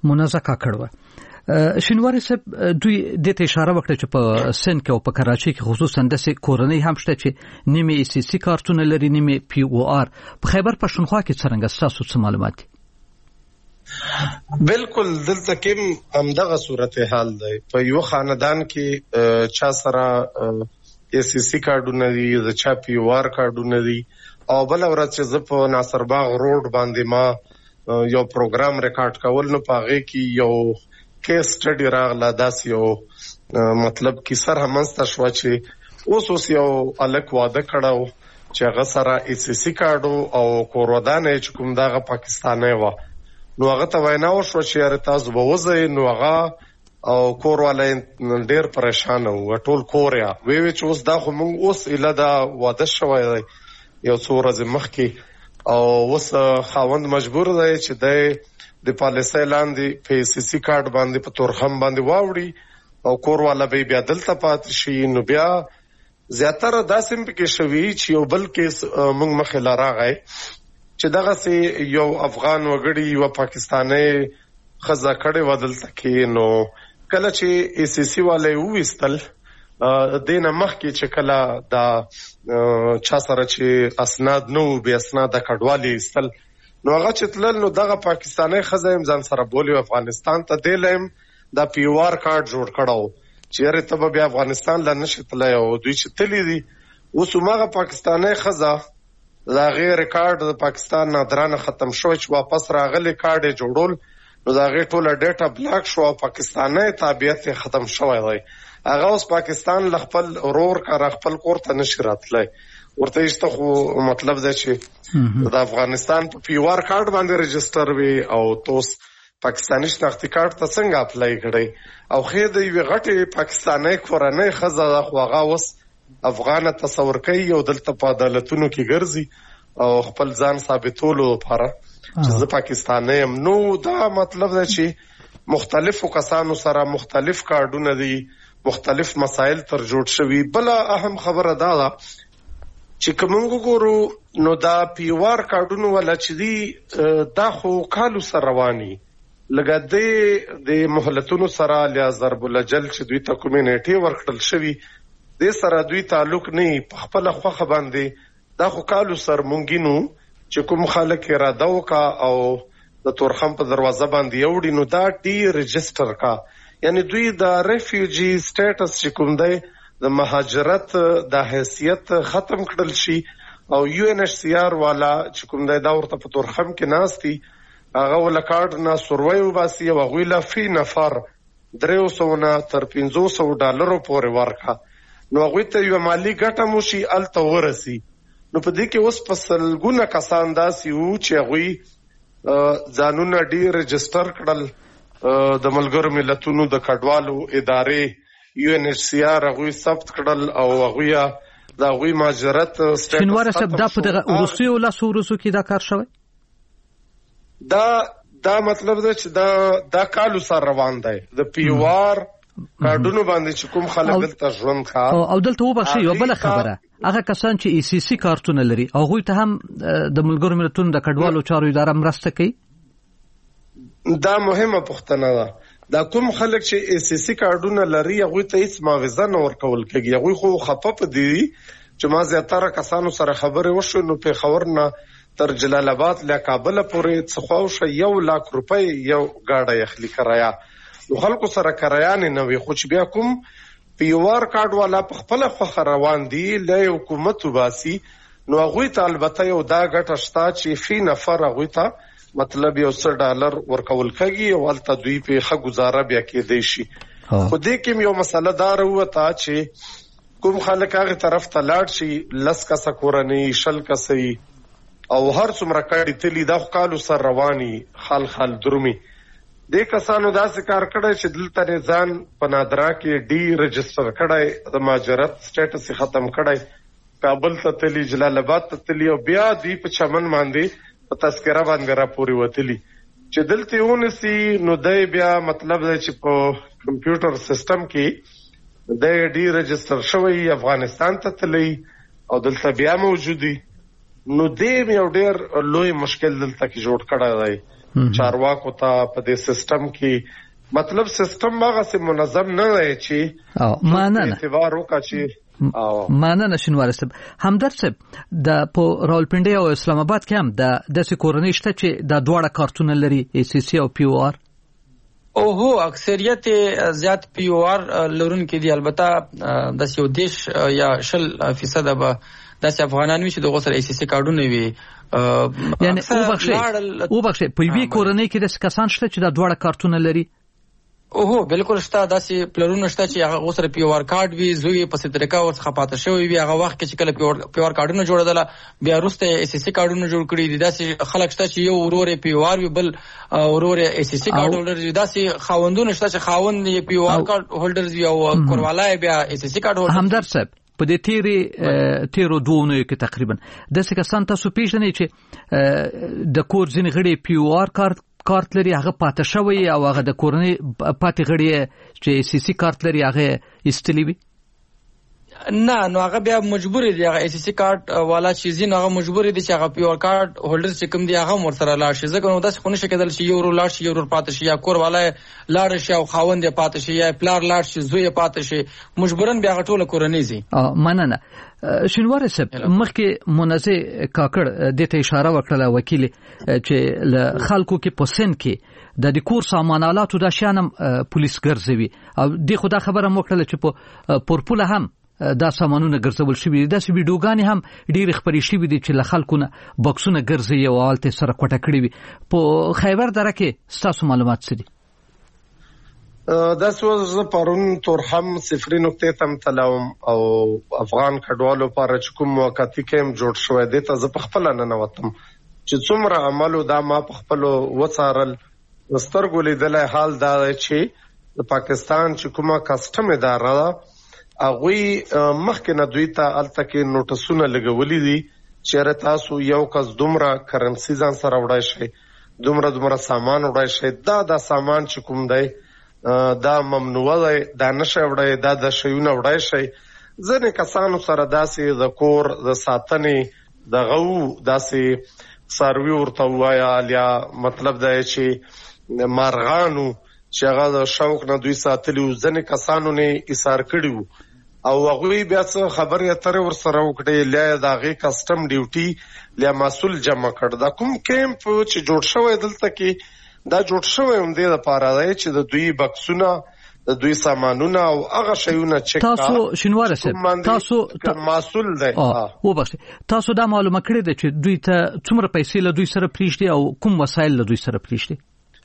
منازعه کړو. شینواری صاحب دوی د ته اشاره وکړه چې په سند کې او په کراچي کې خصوصا د کورنۍ هم شته چې نیمه ای سی سی کارتونه لري نیمه پی او آر. په خیبر پښتونخوا کې څنګه تاسو څه معلومات دي؟ بالکل دلته کې همدغه صورتحال دی. په یو خاندان کې چا سره ای سی سی کارډونه دي، د چا پی او آر کارډونه دي، او بل ورځ چې زه په ناصر باغ روډ باندې ما یو پروګرام ریکارډ کول نو پاغه کې یو کیس سټډي راغله. داس یو مطلب کې سر همسته شو چې اوس اوس یو الک واده کړو چې هغه سره ای سی سی کارډو او کورودانه چې کوم دغه پاکستاني و، نو هغه ته وینا وشو چې یاره تاسو به وځئ. نو هغه او کور والے ډېر پریشان وو، ټول کور یا وی وی چې اوس دا خو موږ اوس اله دا واده شوی دی یو څو ورځې مخکې، او اوس خاوند مجبور دی چې د د پالیسۍ لاندې په ای سی سی کارت باندې په تورخم باندې واوړي او کور والا به بیا دلته پاتې شي. نو بیا زیاتره داسې پکې شوي چې یو بل کیس موږ مخې لا راغی چې دغه سي یو افغان وګړي یو پاکستاني خزا کړي ودلته کې. نو کله چې ای سی سی والے وېستل دینه مخکې چې کله دا چا سره چې اسناد نو به اسناد کډوالي استل، نو هغه چې تلل نو دغه پاکستاني خزا هم ځان سره بولی افغانستان ته دیلم دا پی او آر کارت جوړ کړو چې یاره ته بیا افغانستان لا نشي تلای. او دوی چې تللی دي اوس هغه پاکستاني خزا دا غیر ریکارډ د پاکستان نه درانه ختم شو چې واپس راغلي کارت جوړول، نو دا غیر ټوله ډیټا بلاک شو او پاکستاني تابعیت ختم شوی دی. هغه اوس پاکستان خپل اورور کا خپل کور ته نشي راتلای. ورته ایسته خو مطلب دی چې د افغانستان په پی او آر کارت باندې رجستر وي او توس پاکستاني شناختی کارت ته څنګه اپلای کړی او خیر دی وی غټي پاکستاني کورنۍ خزه خو هغه اوس افغان تصور کوي او دلته په عدالتونو کې ګرځي او خپل ځان ثابتولو لپاره چې زه پاکستاني یم. نو دا مطلب دی چې مختلفو کسانو سره مختلف کارډونه دي، مختلف مسائل تر جوړ شوي. بل اهم خبره دا ده چې کومو ګورو نو دا پی او آر کارډونو ولا چې دی دا خو کالو سره رواني لګا د مهلتونو سره لیا ضرب الجل چې دوی ته کمیونټي ورکړل شوی د سره دوی تعلق نه په خپل خوخه باندې دا خو کالو سر مونږینو چې کوم خلک اراده وکا او د تورخم په دروازه باندې یوړي نو دا ډی رجستر کا، یعنی دوی د ریفیوجی سټیټس چې کوم دی د مهاجرت د حیثیت ختم کړل شي او یو ان ایچ سی آر والا چې کوم دی دا ورته په تورخم کې ناستي هغه ول کارت نه سروي وباسي او غویلا فی نفر درې سوه نه تر پنځه سوه ډالرو پورې ورکا، نو هغه ته یو مالی ګټه مو شي الته ورسي. نو په دې کې اوس په سلګونه کسان داسي وو چې هغه ځانونه ډی رجستر کړل د ملګرو ملتونو د کډوالو ادارې یو ان ایچ سی آر هغه ثبت کړل او هغه دا غوي مهاجرت سټیټس. شنوار صاحب دا په دغه روسي او لاسو روسو کې دا کار شوی؟ دا دا مطلب دا چې دا دا کالو سره روان دی د پی او آر کارډونو باندې چې کوم خلک دلته ژوند کا او دلته وبخښي یو بل خبره هغه کسان چې ای سی سی کارتونه لري او غوي ته هم د ملګرو ملتونو د کډوالو چارو اداره مرسته کوي. دا مهمه پوښتنه ده. دا کوم خلک چې ای سی سی کارډونه لري هغه ته هیڅ معاوضه نه ورکول کېږي. هغه خو خفه دي چې ما زیاتره کسانو سره خبرې وشو نو په خبر نه تر جلال آباد له کابل پورې څخه یو لاک روپۍ یو گاډه یخلی کرایا، نو خلکو سره کرایه نه وي خو چې بیا کوم پی او آر کارت والا په خپل خو روان دي له حکومت وباسي نو هغه ته البته یو دا ګټه شته چې فی نفر هغه ته مطلب یو څو ډالر ورکول کېږي او البته دوی په ښه گزاره بیا کې دی شي. خو دې کې یو مسله دار وته چې کوم خلک هغه طرف ته لاړ شي لس کسه کورنۍ شل کسه او هر څومره کاډي تلی دا خالو سر رواني خال خال درومي. د کسانو داسې کار کړی چې دلته ځان په نادرا کې ډی رجستر کړی د مهاجرت سټیټس ختم کړی، کابل ته تلی جلال آباد ته تلی او بیا دی په چمن باندې په تذکره باندې را پوری وتلی چې دلته ونسی نو دای بیا مطلب دی چې په کمپیوټر سیستم کې د ډی رجستر شوی افغانستان ته تلی او دلته بیا موجودي، نو دې یو ډېر لوی مشکل دلته کې جوړ کړی دی چارواکو ته په دې سیستم کې مطلب سیستم هغه سي منظم نه دی چې او معنی نه اعتبار وکړي چې معنی نشنوار صاحب همدرد صاحب د په راولپنډي او اسلام آباد کې هم د داسې کورنۍ شته چې د دواړه کارتونه لري ای سی سی او پی او آر او هو اکثریت زیات پی او آر لرون کې دي البته د یو دیش یا شل فیصد به داسې افغانان وي چې دغه سره ای سی سی کارډونه وي یعنی او بخښي او بخښي په وی کورنۍ کې د کسان شته چې د دواړه کارتونه لري او هو بالکل شته داسې پلرونه شته چې هغه سره پی او آر کارت وي زوی په سترګه ورڅخه پاتې شوی وي هغه وخت کې چې کله پی او آر کارتونه جوړدل بیا وروسته ای سی سی کارتونه جوړ کړي دي داسې خلک شته چې یو ورور پی او آر وي بل ورور ای سی سی کارت هولډر دي داسې خاوندونه شته چې خاوند یې پی او آر کارت هولډر وي او کوروالای بیا ای سی سی کارت هولډر همدرد صاحب په دې تیری تیرو دوه کې تقریبا د څه کسان تاسو پیژنئ چې د کور ځینې غړي پی او آر کارت کارت لري هغه پاتې شوی او هغه د کورنۍ پاتې غړي چې سی سی کارت لري هغه استلی وي نه نو هغه بیا مجبور دي هغه ای سی سی کارت والا چیزین هغه مجبور دي چې هغه پی او آر کارت هولډر چې کوم دي هغه ور سره لاړ شي ځکه نو داسې خونه شکل شي یو ور لاړ شي یو ور پاتې شي یا کور والا لاړ شي او خاوند یې پاتې شي یا پلار لاړ شي زوی یې پاتې شي مجبورن بیا ټوله کورنۍ زی مننه شینوار صاحب مخکې منزه کاکړ د ته اشاره وکړه وکیل چې له خلکو کې پسند کې د کور سامانالاتو د شانم پولیس ګرځوي او د خدا خبره موکړه چې په پورپوله هم دا سامانونه ګرځول شوی دي داسې ویډیوګانې هم ډېر خبرې شوی دي چې له خلکو نه بکسونه ګرځي او حالت سره کوټه کړی وي په خیبر دره کې ستاسو معلومات څه دي دا څه پرون تورخم صفري نقطې تم تلوم او افغان کډوالو لپاره چې کوم موقتی کېم جوړ شوی دی ته زه په خپل نه نوتم چې څومره عملو دا ما په خپل وڅارل سترګو لیدلای حال دا چې د پاکستان چې کومه کسټم اداره ده هغوی مخکې نه دوی ته هلته کې نوټسونه لګولي دي چې تاسو یو کس دومره کرنسي ځان سره وړای شئ دومره دومره سامان وړای شئ دا دا سامان چې کوم دی دا ممنوع دی دا نشه وړای دا د شیونه وړای شي ځنې کسانو سره داسې د کور د ساتنې د غو داسې سروي ورته وایا یا مطلب دا چې مارغانو چې هغه د شوق نه دوی ساتلی ځنې کسانو نه ایثار کړي او هغوی بیا څه خبرې اترې ورسره وکړې لیا د هغې کسټم ډیوټي لیا مسؤل جمع کړ دا کوم کیمپ چې جوړ شوی دلته کې دا جوړ شوی هم دې لپاره دی چې د دوی بکسونه د دوی سامانونه او هغه شیونه چک تاسو شینوار صاحب تاسو مسؤل دی او بخښه تاسو دا معلومه کړی ده چې دوی ته څومره پیسې له دوی سره پریږدي او کوم وسایل له دوی سره پریږدي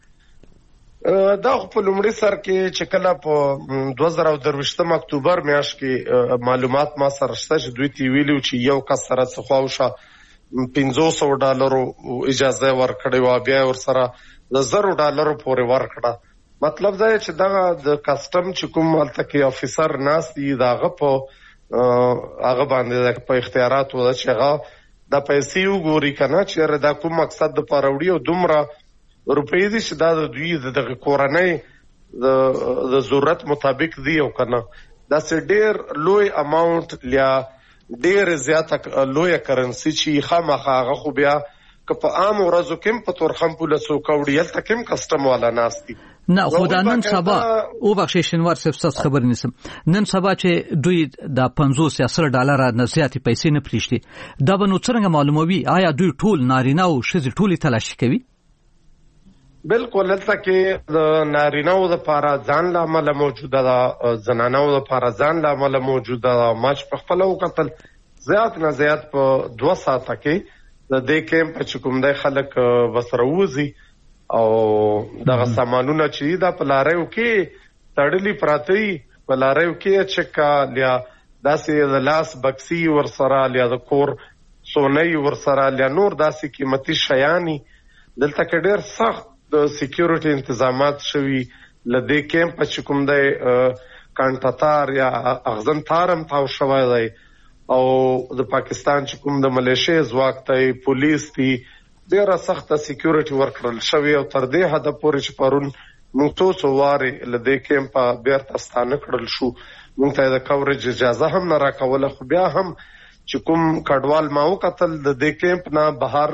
دا په لومړي سر کې چې کله په دوه زره درویشتم اکتوبر میاشت کې معلومات ما سره شته چې دوی تی ویلو چې یو کس سره څه خواوشه پنځه سوه ډالرو اجازه ورکړې وه بیا ورسره د زرو ډالرو پورې ورکړه مطلب دا چې دغه د کسټم چې کوم هلته کې افیسر ناست دي د هغه په هغه باندې په اختیاراتو ده چې هغه د پیسې وګوري که نه چې دا کوم مقصد دپاره وړي او دومره روپۍ دي چې دا د دوی د دغه کورنۍ د ضرورت مطابق دي او که نه داسې ډېر لوی اماونټ یا ډېر زیاته لویه کرنسي چې خامخا هغه خو بیا که په عام ورځو کې په تورخم پولیسو کوړي هلته کې هم کسټم والا ناست دي نه خو دا نن سبا او بخښئ شینوار صاحب ستاسو خبر نیسم نن سبا چې دوی د پنځوس یا سل ډالره نه زیاتې پیسې نه پریږدي دا به نو څرنګه معلوموي آیا دوی ټول نارینه او ښځې ټولې تلاشي کوي بالکل هلته کې د نارینهو دپاره ځان له امله موجوده ده زنانهو دپاره ځان له امله موجوده ده ما چې په خپله وکتل زیات نه زیات په دوه ساعته کې د دې کیمپ چې کوم دی خلک ورسره وځي او دغه سامانونه چې دا په لاریو کې تړلي پراته وي په لاریو کې چکه لیا داسې د لاس بکسي ورسره لیا د کور سونی ورسره لیا نور داسې قیمتي شیاني دلته کې ډېر سخت د سکیورټي انتظامات شوي له دې کیمپ چې کوم دی کانټاتار یا اغزن تارم تاو شوی دی او د پاکستان چې کوم د ملیشیا ځواک دی پولیس دی ډېره سخته سکیورټي ورکړل شوې او تر دې حده پورې چې پرون موږ څو څو وارې له دې کیمپه بیرته ستانه کړل شو موږ ته د کوریج اجازه هم نه راکوله خو بیا هم چې کوم کډوال ما وکتل د دې کیمپ نه بهر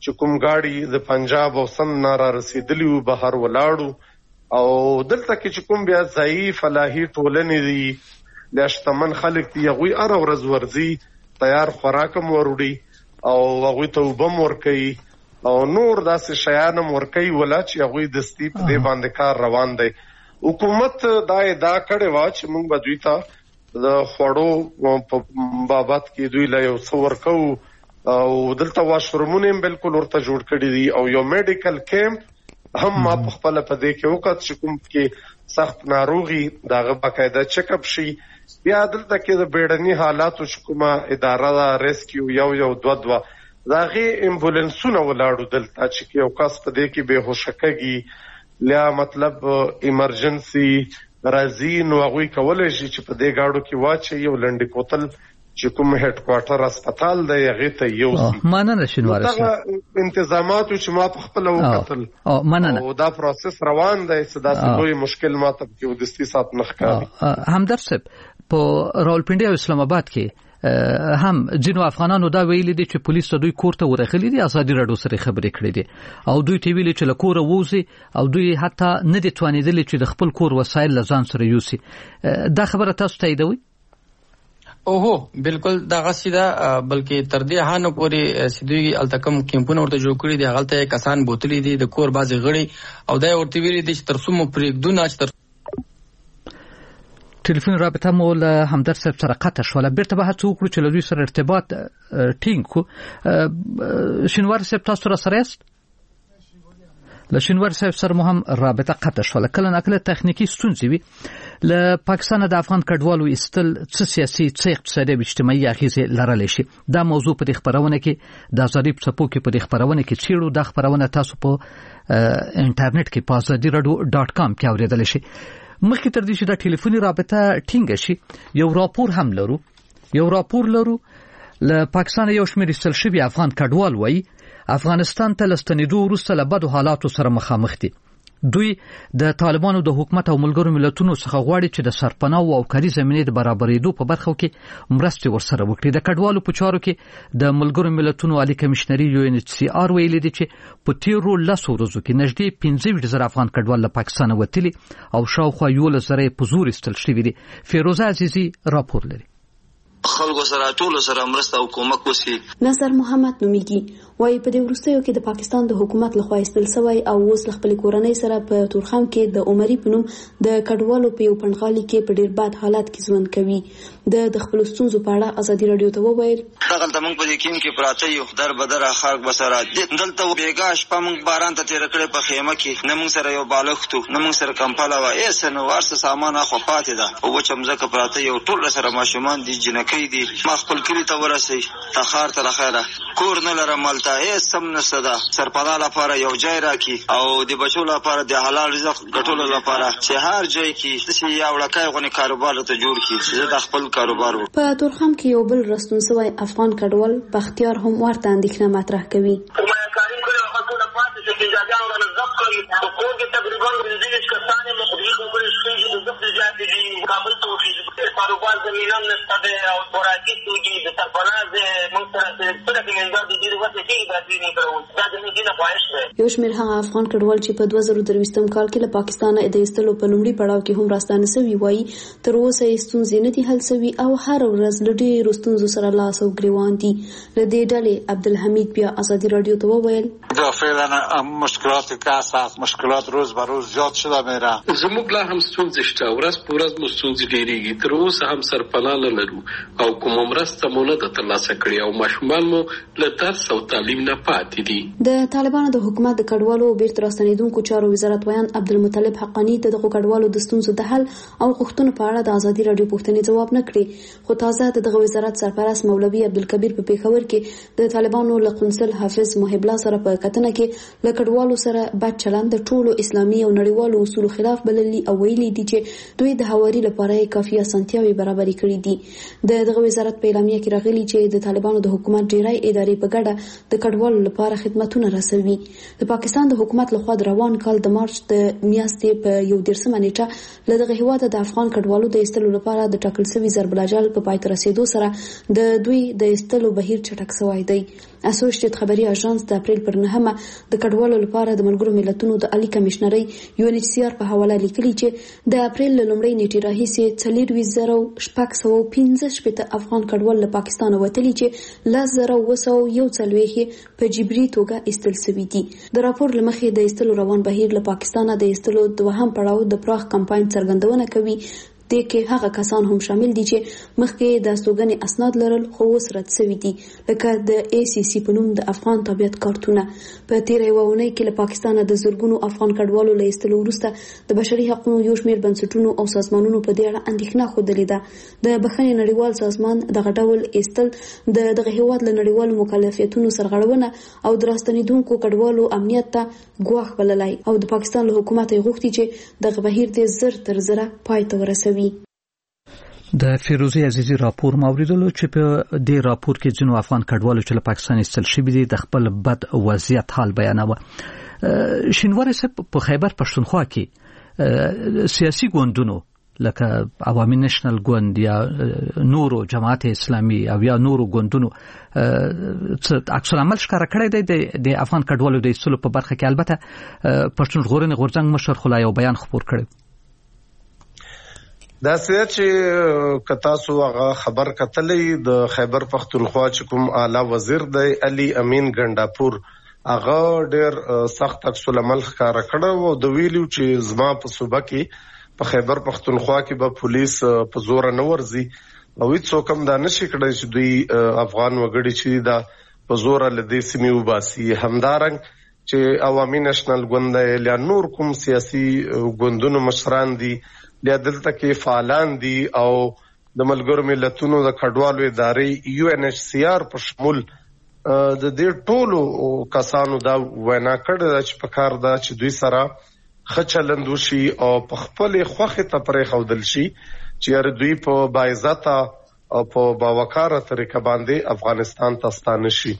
چې کوم گاډي د پنجاب او سند نارا رسیدلی و بهر ولاړو او دلته کې چې کوم بیا ضعیف فلاحي ټولنې دي د شتمن خلک دي هغوی هره ورځ ورځي تیار خوراک هم وروړي او هغوی ته اوبه هم ورکوي او نور داسې شیان هم ورکوي ولا چې هغوی دستي په دې باندې کار روان دی. حکومت دا ادعا کړې وه چې موږ به دوی ته د خوړو په بابت کې دوی له یو څه ورکوو او دلته واشرومونه هم بالکل ورته جوړ کړي دي او یو میډیکل کیمپ هم ما په خپله په دې کې وکړ چې کوم کې سخت ناروغي د هغه باقاعده چیک اپ شي. بیا دلته کې د بیړني حالاتو چې کومه اداره ده ریسکیو یو یو دوه دوه د هغې امبولانسونه ولاړو دلته چې یو کس په دې کې بې هوشه کېږي لیا مطلب ایمرجنسي راځي نو هغوی کولی شي چې په دې ګاډو کې واچوي او لنډې کوتل چې کوم هډ کوارټر اسپتال دی هغې ته یوسي. مننه شینواري صاحب. دغه انتظاماتو چې ما په خپله وکتل مننه او دا پروسس روان دی چې داسې لوی مشکل ما ته پکې ودستي سات نه ښکاري. همدرد صاحب په راولپنډي او اسلام آباد کې هم ځینو افغانانو دا ویلي دي چې پولیس دوی کور ته ورغلي دي ازادي راډیو سره خبرې کړې دي او دوی ته ویلي چې له کوره ووځي او دوی حتی نه دي توانېدلي چې د خپل کور وسایل له ځان سره یوسي. دا خبره تاسو تاییدوئ؟ اوهو بالکل دغه سیده بلکې تر دې هانو پورې سیدوی التکم کیمپونه ورته جوړ کړي دي هغه کسان بوتلي دي د کور بازي غړي او دا ورته ویلي دي چې تر څو مو پرېږدو نه چې ټلیفون رابطه مو له همدرد صاحب سره قطع شوله. بیرته به هڅه وکړو چې له دوی سره ارتباط ټینګ کړو. شینواري صاحب تاسو را سره یاست؟ له شینواري صاحب سره مو هم رابطه قطع شوله. کله ناکله تخنیکي ستونزې وي. له پاکستان د افغان کډوالو ایستل څه سیاسي څه اقتصادي او اجتماعي اغیزې لرلی شي؟ دا موضوع په دې خپرونه کې د ازادي په څپو کې په دې خپرونه کې څیړو. دا خپرونه تاسو په انټرنیټ کې په ازادي راډیو ډاټ کام کې اوریدلی شئ. مخکې تر دې چې دا ټلیفوني رابطه ټینګه شي یو راپور هم لرو. یو راپور لرو له پاکستان یو شمېر ایستل شوي افغان کډوال وایي افغانستان ته له ستنېدو وروسته له بدو حالاتو سره مخامخ دي. دوی د طالبانو د حکومت او ملګرو ملتونو څخه غواړي چې د سرپناه او کاري زمینې د برابرېدو په برخو کې مرستې ورسره وکړي. د کډوالو په چارو کې د ملګرو ملتونو عالی کمشنري یو ان ایچ سی آر ویلي دي چې په تیرو لسو ورځو کې نږدې پنځه ویشت زره افغان کډوال له پاکستانه وتلي او شاوخوا یولس زره یې په زور ایستل شوي دي. فیروزه عزیزي راپور لري. خلکو سره ټول سره مرسته او کومک وسی. نصر محمد نومیږي وایي په دې وروستیو کې د پاکستان د حکومت لخوا ایستل شوی او اوس له خپل کورنۍ سره په تورخم کې د عمري په نوم د کډوالو په یو پنځغالي کې په ډیر بد حالات کې ژوند کوي. د د خپل ستونزو په اړه ازادي راډیو ته وویل دغلته موږ په دې کې کې پراته یو در بدر خلک بسره دلته بیګا شپه موږ باران ته تیر کړې په خیمه کې نه موږ سره یو بالښت نه موږ سره کمپاله و ایس نو ورسره سامان اخو پاتې ده او چمزکه پراته یو ټول سره ماشومان دي جنکې دي ما خپل کلی ته ورسي تخار تر خیره کور نه لرم ملته ایس سم نسدا سرپدا لپاره یو ځای راکی او د بچو لپاره د حلال رزق ګټولو لپاره چې هر ځای کې چې یو لکای غونې کاروبار ته جوړ کړي چې د خپل کاروبار په تورخم کې یو بل رستون سوی افغان کډوال بختیار هم ورته اندېښنه مطرح کوي. کور کې تقریبا ورځې کسانې مخدي کومې شي د ځکه زیاتې دي کابل ته وفي کاروبار زمينان نشته ده او خوراکي توکي د سرپناه موږ سره څه د منځ د دې وخت کې د دې نه کوو دا د دې نه پایښ ده. یو شمېر هغه افغان کډوال چې په دوه زره درویشتم کال کې له پاکستانه د ایستلو په لومړي پړاو کې هم راستانه شوي وایي تر اوسه یې ستونزې نه دي حل شوي او هر ورځ له ډېرو ستونزو سره لاس او ګریوان دي. له دې ډلې عبدالحمید بیا ازادي راډیو ته وویل دا فعلا مشکلات که اساس مشکلات روز به روز زیاد شده میره. زموږ لا هم ستونزې شته ورځ په ورځ مو ستونزې ډېرېږي تر اوسه هم سرپناه نه لرو او کومه مرسته مو نه ده ترلاسه کړې او ماشومان مو له درس او تعلیم نه پاتې دي. د طالبانو د حکومت د کډوالو بیرته راستنېدونکو چارو وزارت ویان عبدالمطلب حقانی ته دغه کډوالو د ستونزو د حل او غوښتنو په اړه د ازادي راډیو پوښتنې ځواب نه کړي. خو تازه د دغه وزارت سرپرست مولوي عبدالکبیر په پیښور کې د طالبانو له قونسل حافظ محب الله سره په کتنه کې له کډوالو سره بد چلند د ټولو اسلامي او نړیوالو اصولو خلاف بللي او ویلي دي چې دوی د هواري لپاره کافي اسانتیاوې برابرې کړې دي. د دغه وزارت په اعلامیه کې راغلي چې د طالبانو د حکومت ډیری ادارې په ګډه د کډوالو لپاره خدماتونه رسوي. د پاکستان د حکومت لخوا د روان کال د مارچ د میاشتې په یو دېرشمه نیټه له دغه هیواد د افغان کډوالو د ایستلو لپاره د ټاکل شوي ضرب الاجل په پای ته رسیدو سره د دوی د ایستلو بهیر چټک شوی دی. اسوسییټ خبري اژانس د اپریل پر نهمه د کډوالو لپاره د ملګرو ملتونو د عالی کمشنري یو ان ایچ سی آر په حواله لیکلي چې د اپریل لومړۍ نیټې راهیسې څلور وزره شپږ سوه پنځه شپږ افغان کډوال له پاکستان وتلي چې لس زره اوه سوه یو څلوېښت په جبري توګه ایستل شوي دي. د راپور له مخې د ایستلو روان بهیر له پاکستانه د ایستلو دوهم پړاو د پراخ کمپاین څرګندونه کوي. د کې هغه کسان هم شامل دي چې مخکې د استوګنې اسناد لرل خو اوس رد شوي دي، لکه د ای سی سی په نوم د افغان طبیعت کارتونه. په تیره یوه اونۍ کې له پاکستانه د زرګونو افغان کډوالو له ایستلو وروسته د بشري حقوقو یو شمېر بنسټونو او سازمانونو په دې اړه اندېښنه ښودلې ده. د بخښنې نړیوال سازمان دغه ډول ایستل د دغه هیواد له نړیوالو مکلفیتونو سرغړونه او د راستنېدونکو کډوالو امنیت ته ګواښ بللی او د پاکستان له حکومت یې غوښتي چې دغه بهیر دې زر تر زره پای ته ورسوي. د فیروزی عزیزی راپور موریدلو چې په دې راپور کې ځینو افغان کډوالو چې له پاکستان ایستل شوي دي د خپل بد وضعیت حال بیانوه. شینواری صاحب په خیبر پښتونخوا کې سیاسي ګوندونو لکه عوامي نېشنل ګوند یا نورو جماعت اسلامي او یا نورو ګوندونو عکس العمل ښکاره کړی دی د افغان کډوالو د ایستلو په برخه کې. البته پښتون ژغورنې غورځنګ مشر خو لا یو بیان خپور کړی. دا څه چې کتاسو هغه خبر کتلې د خیبر پختونخوا چې کوم اعلی وزیر دی علي امین ګنداپور هغه ډېر سخت عکس العمل ښکاره کړی او د ویلو چې زما په صوبه کې په خیبر پختونخوا کې به پولیس په زور نه ورځي او هیڅوک هم دا نشي کړی چې دوی افغان وګړي چې دا په زور له دې سیمې وباسي. همدارنګ چې عوامي نېشنل ګوند دی یا نور کوم سیاسي ګوندونو مشران دي یا دلته کې فعالان دي او د ملګرو ملتونو د کډوالو ادارې یو ان ایچ سی آر په شمول د دې ټولو کسانو دا وینا کړې ده چې په کار ده چې دوی سره ښه چلند وشي او په خپلې خوښې ته پرېښودل شي چې دوی په باعزته او په باوقاره طریقه باندې افغانستان ته ستانه شي.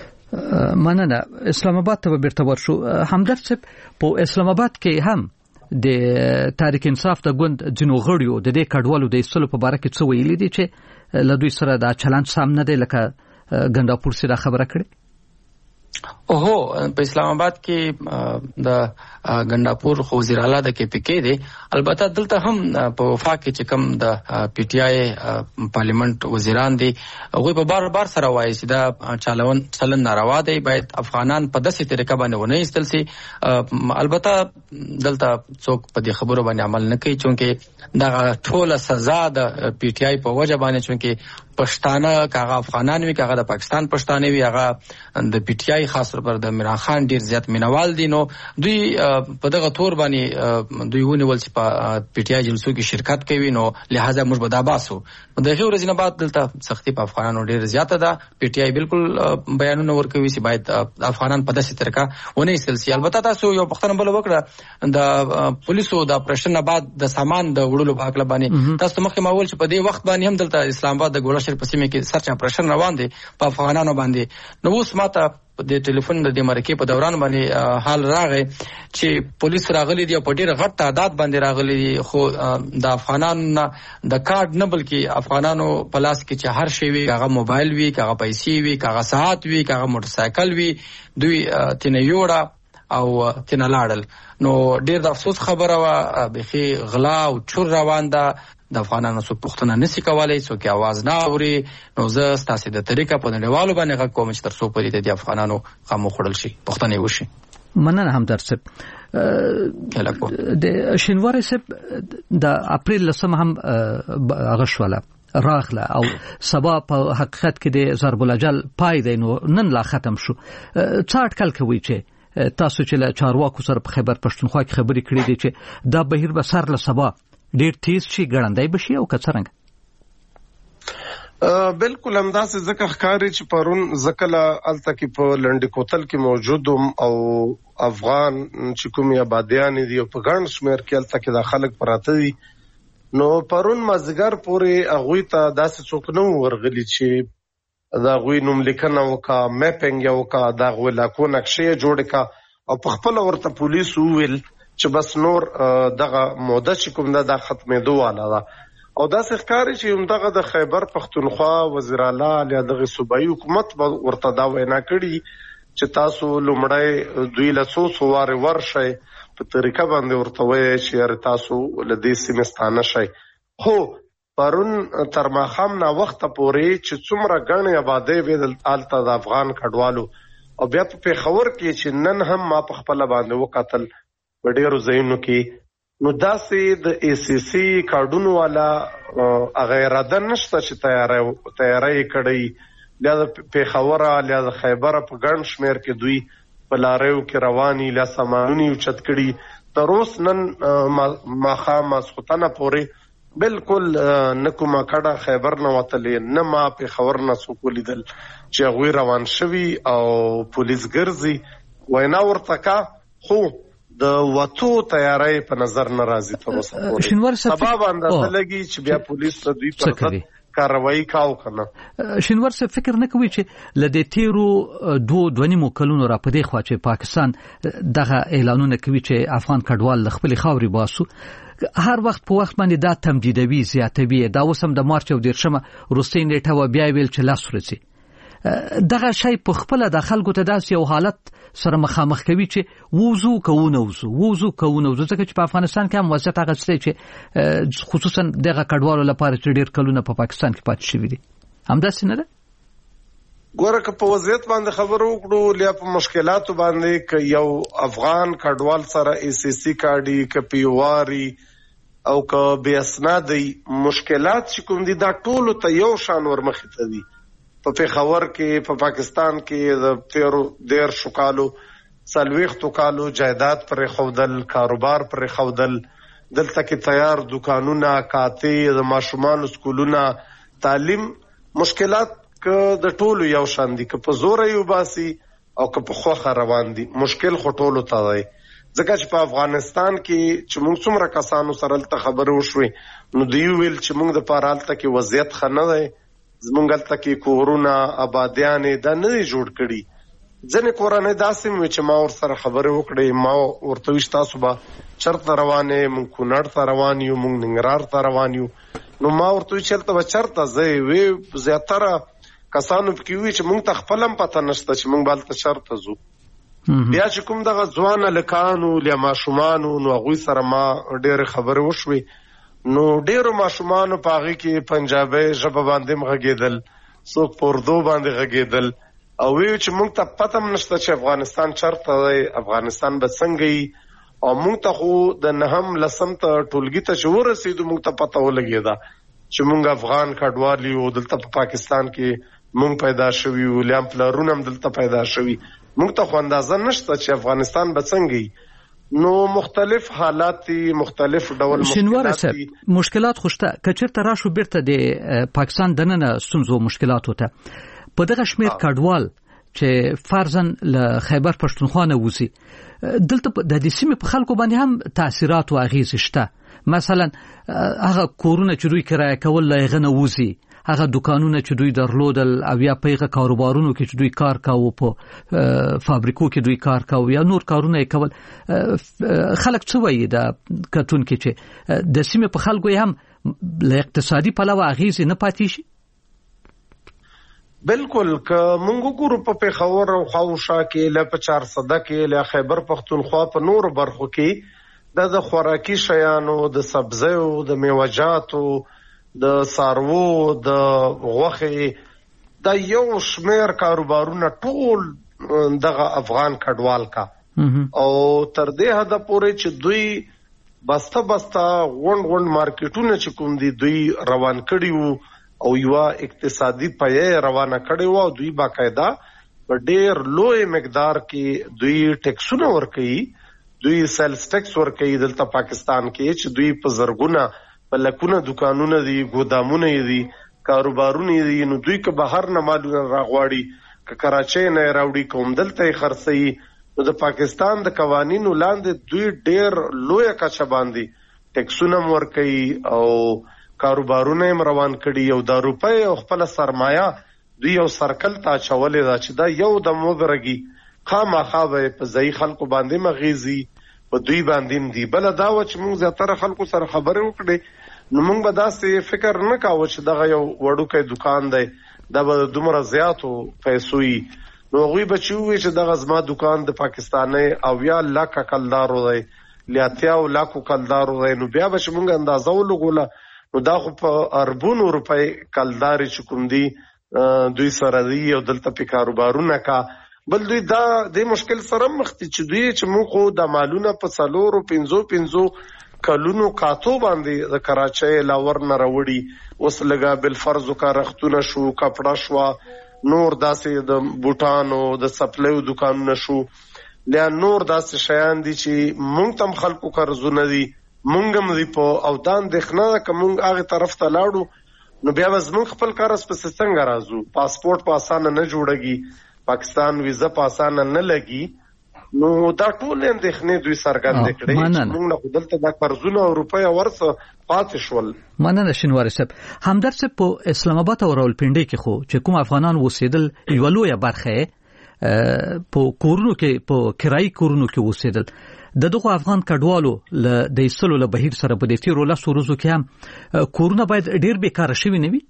مننه. اسلام آباد ته بیرته ورشو. همدرد صاحب په اسلام آباد کې هم د تحریک انصاف د ګوند ځینو غړیو د دې کډوالو د ایستلو په باره کې څه ویلي دي چې له دوی سره دا چلند سم نه دی، لکه ګنداپور سره خبره کړې. اوهو په اسلام آباد کې د ګنداپور خو وزیر اعلی د کې پی کې دی. البته دلته هم په وفاق کې چې کوم د پی ټی آی پارلیمنت وزیران دي هغوی په بار بار سره وایي چې دا چلون چلن ناروا دی، باید افغانان په داسې طریقه باندې ونه ایستل سي. البته دلته څوک په دې خبرو باندې عمل نه کوي چونکې دا ټوله سزا د پی ټی آی په وجه باندې چونکې پښتانه کاغه افغانان وی کاغه د پاکستان پښتانه وی هغه د پی ټی آی خاص پر د عمران خان ډیر زیات مینوال دي، نو دوی په دغه تور باندې دوی ونیول چې په پی ټی آی جلسو کې شرکت کوي، نو لہذا موږ به دا باسو. دغه ورځې نه بعد دلته سختي په افغانانو ډیر زیاته ده. پی ټی آی بالکل بیانونه ورکوي چې باید افغانان په داسې طریقه ونه ایستل سي. البته تاسو یو پښتنه بل وکړه د پولیسو د اپریشن بعد د سامان د وړلو په حق باندې تاسو مخکې ما ویل چې په دې وخت باندې هم دلته اسلام آباد د ګوړه په سیمه کې سرچ اپریشن روان دي په افغانانو باندې. نو اوس ماته د ټلیفون د مرکې په دوران باندې حال راغی چې پولیس راغلي دي او په ډیر غټ تعداد باندې راغلي دي، خو د افغانانو د کارت نه بلکې افغانانو په لاس کې چې هر شی وي، هغه موبایل وي، هغه پیسې وي، هغه ساعت وي، هغه موټر سایکل وي، دوی تنه یوړه او تنه لاړل. نو ډیر د افسوس خبره وا بخي غلا او چور روان ده. د افغانانو څوک پوښتنه نشي کولای، څوک आवाज نه اوري. نو زه ستاسو د طریقه په نړیوالو باندې غږ کوم چې تر څو پرې د افغانانو غمو خړل شي پوښتنه وشي. مننه همدرد صاحب. د شینواری صاحب د اپریل لسمه هم غشوله راغله او سبا په حقیقت کې د ضرب الاجل پای دی، نو نن لا ختم شو. څه اټکل کوي چې تاسو چې له چارواکو سره په خیبر پښتونخوا کې خبرې کړې دي چې دا بهیر به سر له سبا ډیر تیز شي، ګړندای بشي او کڅرنګ؟ بالکل همداسې ځکه ښکاري چې پرون ځکه الته کې په لنډي کوتل کې موجودم او افغان چې کوم آبادیان دي او په ګڼ شمېر کې الته کې د خلک پراته دي، نو پرون مازدیګر پورې هغوی ته داسې څوک نه ورغلي چې د هغوی نوم لیکنه وکړه، میپینګ یې وکړه، د هغوی علاقو نقشې یې جوړې کړه او په خپله ورته پولیسو وویل چې بس نور دغه موده چې کوم ده دا ختمېدو والا ده او داسې ښکاري چې همدغه د خیبر پښتونخوا وزیر اعلی یا دغه صوبایي حکومت ورته دا وینا کړي چې تاسو لومړی دوی له څو څو وارې ورشئ په طریقه باندې ورته وایي چې یاره تاسو له دې سیمې ستانه شئ. خو پرون تر ماښام ناوخته پورې چې څومره ګڼې ابادۍ وې هلته د افغان کډوالو او بیا په پېښور کې چې نن هم ما په خپله باندې وکتل په ډېرو ځایونو کې نو داسې د ای سی سی کارډونو والا هغه اراده نشته چې تیاری یې کړی بیا د پېښوره بیا د خیبره په ګڼ شمېر کې دوی په لاریو کې رواني بیا سامانونه یې اوچت کړي تر اوس نن ماښام ماسخوتنه پورې بالکل نه کومه کډه خیبر نه وتلې نه ما پېښور نه څوک ولیدل چې هغوی روان شوي او پولیس ګرځي وینا ورته کا خو د وتو تیاری په نظر نه راځي تر اوسه پورې سبا باندې لګي چې بیا پولیس ته دوی پر ضد کاروایی کاو کنه. شینور څه فکر نه کوي چې لدې تیرو دوه دوه نیمو کلونو را پدې خوا چې پاکستان دغه اعلانونه کوي چې افغان کډوال له خپل خاورې باسو هر وخت په وخت باندې دا تمدیدوي زیاتوي دا اوس هم د مارچ او دیرشمه وروستۍ نیټه و بیا ویل چې لاس ورځي دغه شی په خپل د خلکو ته داسې یو حالت سره مخامخ کوي چې ووزو کوونه وزو ووزو کوونه وزو ځکه چې په افغانستان کې هم وضعیت هغه څه چې خصوصا دغه کډوالو لپاره چې ډېر کلونه په پاکستان کې پاتې شوي دي همداسې نه ده. ګوره که په وضعیت باندې خبرو وکړو یا په مشکلاتو باندې که یو افغان کډوال سره ای سی سی کارډي که پیواري او که بې اسنادي مشکلات چې کوم دي دا ټولو ته یو شان ورمخې ته دي. په پېښور کې په پاکستان کې د تیرو دیرشو کالو څلوېښتو کالو جایداد پرې ښودل کاروبار پرې ښودل دلته کې تیار دوکانونه کاتې د ماشومانو سکولونه تعلیم مشکلات که د ټولو یو شان دي که په زوره یې وباسي او که په خوښه روان دي مشکل خو ټولو ته دی ځکه چې په افغانستان کې چې موږ څومره کسانو سره هلته خبرې وشوې نو دوی ویل چې موږ دپاره هلته کې وضعیت ښه نه دی زمونږ هلته کې کورونه آبادیانې دا نه دي جوړ کړي ځینې کورنۍ داسې مې چې ما ورسره خبرې وکړې ما ورته ویل تاسو به چېرته روان یې موږ کونړ ته روان یو موږ ننګرهار ته روان یو نو ما ورته ویل چې هلته به چېرته ځئ وی زیاتره کسانو پکې وي چې موږ ته خپله هم پته نشته چې موږ به هلته چېرته ځو بیا چې کوم دغه ځوان هلکانو یا ماشومانو نو هغوی سره ما ډېرې خبرې وشوې نو ډیرو ماشومانو په هغې کې پنجابۍ ژبه باندې هم غږېدل څوک په اردو باندې غږېدل او ویل چې موږ ته پته هم نشته چې افغانستان چېرته دی افغانستان به څنګه وي او موږ ته خو د نهم لسم ته ټولګي ته چې ورسېدو موږ ته پته ولګېده چې موږ افغان کډوال یو دلته په پاکستان کې موږ پیدا شوي یو لیام پلارونه هم دلته پیدا شوي موږ ته خو اندازه نشته چې افغانستان به څنګه وي نو مختلف حالات مختلف ډول مشکلات مشکلات خوشته کچرته راشو بیرته د پاکستان دننه ستونزو مشکلاتو ته په دغه شمیر کډوال چې فرضاً له خیبر پښتونخوا نه وځي دلته د دې سیمې په خلکو باندې هم تاثیرات او اغیزې شته مثلا هغه کورونه چې دوی کرایه کول له هغه نه وځي هغه دکانونه چې دوی درلودل او یا پیغه کاروبارونو کې چې دوی کار کاوه په فابریکو کې دوی کار کاوه یا نور کارونه کول خلک څه وایي دا کتون کې چې د سیمې په خلکو هم له اقتصادي پلوه اغیزې نه پاتې شي. بالکل که مونږ وګورو په پېښور او خاوشا کې له په چارسده کې له خیبر پښتونخوا په نورو برخو کې د خوراکي شیانو د سبزیو د میوه‌جاتو د څاروو د غوښې د یو شمیر کاروبارونه ټول دغه افغان کډوال کا او تر دې حده پورې چې دوی بسته بسته غونډ غونډ مارکیټونه چې کوم دي دوی روان کړي وو او یو اقتصادي پایې روانه کړي وو دوی باقاعده په ډېر لوی مقدار کې دوی ټیکسونه ورکوي دوی سیلز ټیکس ورکوي دلته پاکستان کې چې دوی په زرګونه په لکونه دکانونه دي ګودامونه دي کاروبارونه دي نو دوی که بهر نه مالونه راغواړي که کراچۍ نه راوړي کوم دلته یې خرڅوي نو د پاکستان د قوانینو لاندې دوی ډېر لویه کچه باندې ټیکسونه هم ورکوي او کاروبارونه هم روان کړي او دا روپۍ او خپله سرمایه دوی یو سرکل ته اچولې ده چې دا یو دم وګرږي خامخا به په ځایي خلکو باندې مغیزي په دوی باندې دي بل دا و چې موږ زیاتره خلکو سره خبرې وکړې نو موږ به داسې فکر نه کاوه چې دغه یو وړوکی دکان دی دا به دومره زیاتو پیسو وي. نو هغوی به چې ووایي چې دغه زما دکان د پاکستاني اویا لاکه کلدارو دی له اتیاو لاکو کلدارو دی، نو بیا به چې موږ اندازه ولګوله نو دا خو په اربونو روپۍ کلدارې چې کوم دي دوی سره دي او دلته پې کاروبارونه کا. بل دوی دا د مشکل سره مخ دي چې دوی چې موږ خو د مالونه په څلورو پنځو پنځو کلونو کاتو باندې د کراچۍ لاور نه راوړي، اوس لږه بالفرض کا رختونه شو، کپړه شوه، نور داسې د بوټانو د سپلیو دکانونه شو، لیا نور داسې شیان دي چې موږ تم خلکو قرضونه دي موږ هم دي په او دا اندېښنه ده که موږ هغې طرف ته لاړو نو بیا به زموږ خپل کارس پسې څنګه راځو. پاسپورټ په اسانه نه جوړېږي، پاکستان ویزه په اسانه نه لګي، نو دا ټول اندېښنې دوی څرګندې کړې چې موږ نه خو دلته دا قرضونه او روپۍ ورڅه پاتې شول. مننه شینواري صاحب. همدرد صاحب په اسلام آباد او راولپنډۍ کې خو چې کوم افغانان اوسېدل یوه لویه برخه یې په کورونو کې په کرایي کورونو کې اوسېدل. د دغو افغان کډوالو د ایستلو له بهیر سره په دې تېرو لسو ورځو کې هم کورونه باید ډېر بیکاره شوي نه وي؟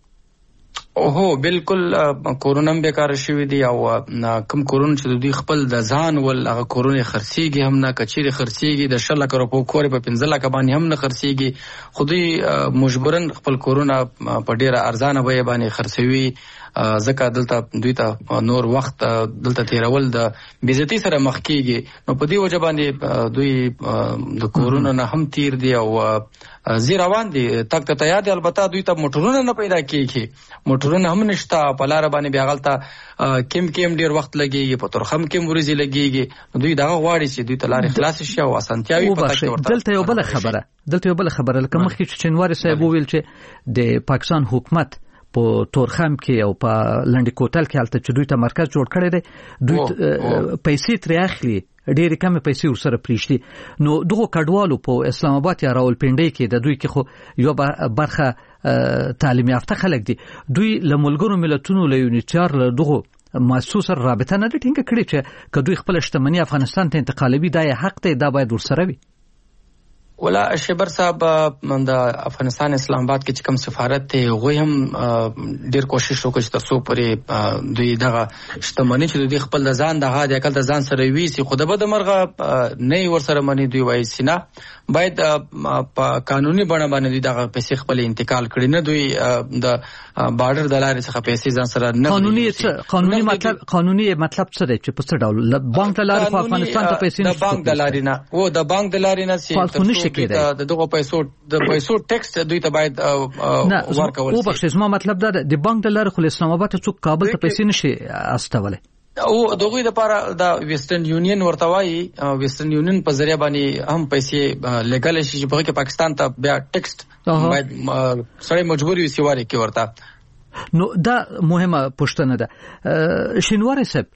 هو بالکل کورونه هم بیکاره شوي دي او کوم کورونه چې دوی خپل د ځان ول هغه کورونه خرڅېږي هم نه، که چیرې خرڅېږي د شل لکه روپو کور په پنځه لکه باندې هم نه خرڅېږي، خو دوی مجبورن خپل کورونه په ډېره ارزانه بیه باندې خرڅوي ځکه دلته دوی ته نور وخت دلته تیرول د بېزتۍ سره مخ کېږي. نو په دې وجه باندې دوی د کورونو نه هم تیر دي او زی روان دي، تک ته تیار دي. البته دوی ته موټرونه نه پیدا کېږي، موټرونه هم نشته، په لاره باندې بیا هلته کیم کیم ډېر وخت لګېږي، په ترخم کې ورځې لګېږي. دوی دغه غواړي چې دوی ته لارې خلاصې شي او اسانتیاوي په تک ورته. دلته یو بله خبره دلته یو بله خبره لکه مخکې چې شینواري صاحب وویل چې د پاکستان حکومت په تورخم کې او په لنډي کوتل کې هلته چې دوی ته مرکز جوړ کړی دی، دوی پیسې ترې اخلي، ډېرې کمې پیسې ورسره پرېږدي. نو دغو کډوالو په اسلام آباد یا راولپنډۍ کې د دوی کې خو یوه برخه تعلیم یافته خلک دي، دوی له ملګرو ملتونو له یونیچار له دغو مؤسسو سره رابطه نه ده ټینګه کړې چې که دوی خپله شتمني افغانستان ته انتقالوي دا یې حق دی، دا باید ورسره وي. ولا شبر صاحب د افغانستان اسلام آباد کې چې کوم سفارت دی هغوی هم ډېر کوشش وکړي چې تر څو پورې دوی دغه شتمني چې دوی خپل د ځان دغه د عقل د ځان سره ویسي، خو د بده مرغه نه یې ورسره مني. دوی وایي چې نه، باید په قانوني بڼه باندې دوی دغه پیسې خپل انتقال کړي، نه دوی د بارډر د لارې څخه پیسې ځان سره نه. قانوني قانوني مطلب قانوني مطلب څه دی چې په څه ډول بانک د لارې افغانستان ته پیسې د بانک د لارې نه او د بانک د لارې نه د دغه پیسو د پیسو ټیکس دوی ته باید ورکول شي. او بخښه زما مطلب دا د بانک د لارې خو اسلام آباد ته څوک کابل ته پیسې نشي استولی، او دغه لپاره د ویسټرن یونین ورته وایي، ویسټرن یونین په ذریعہ باندې هم پیسې لګل شي چې په کې پاکستان ته بیا ټیکس باید سړی مجبور وي سیواري کې ورته. نو دا مهمه پوښتنه ده. شینواري صاحب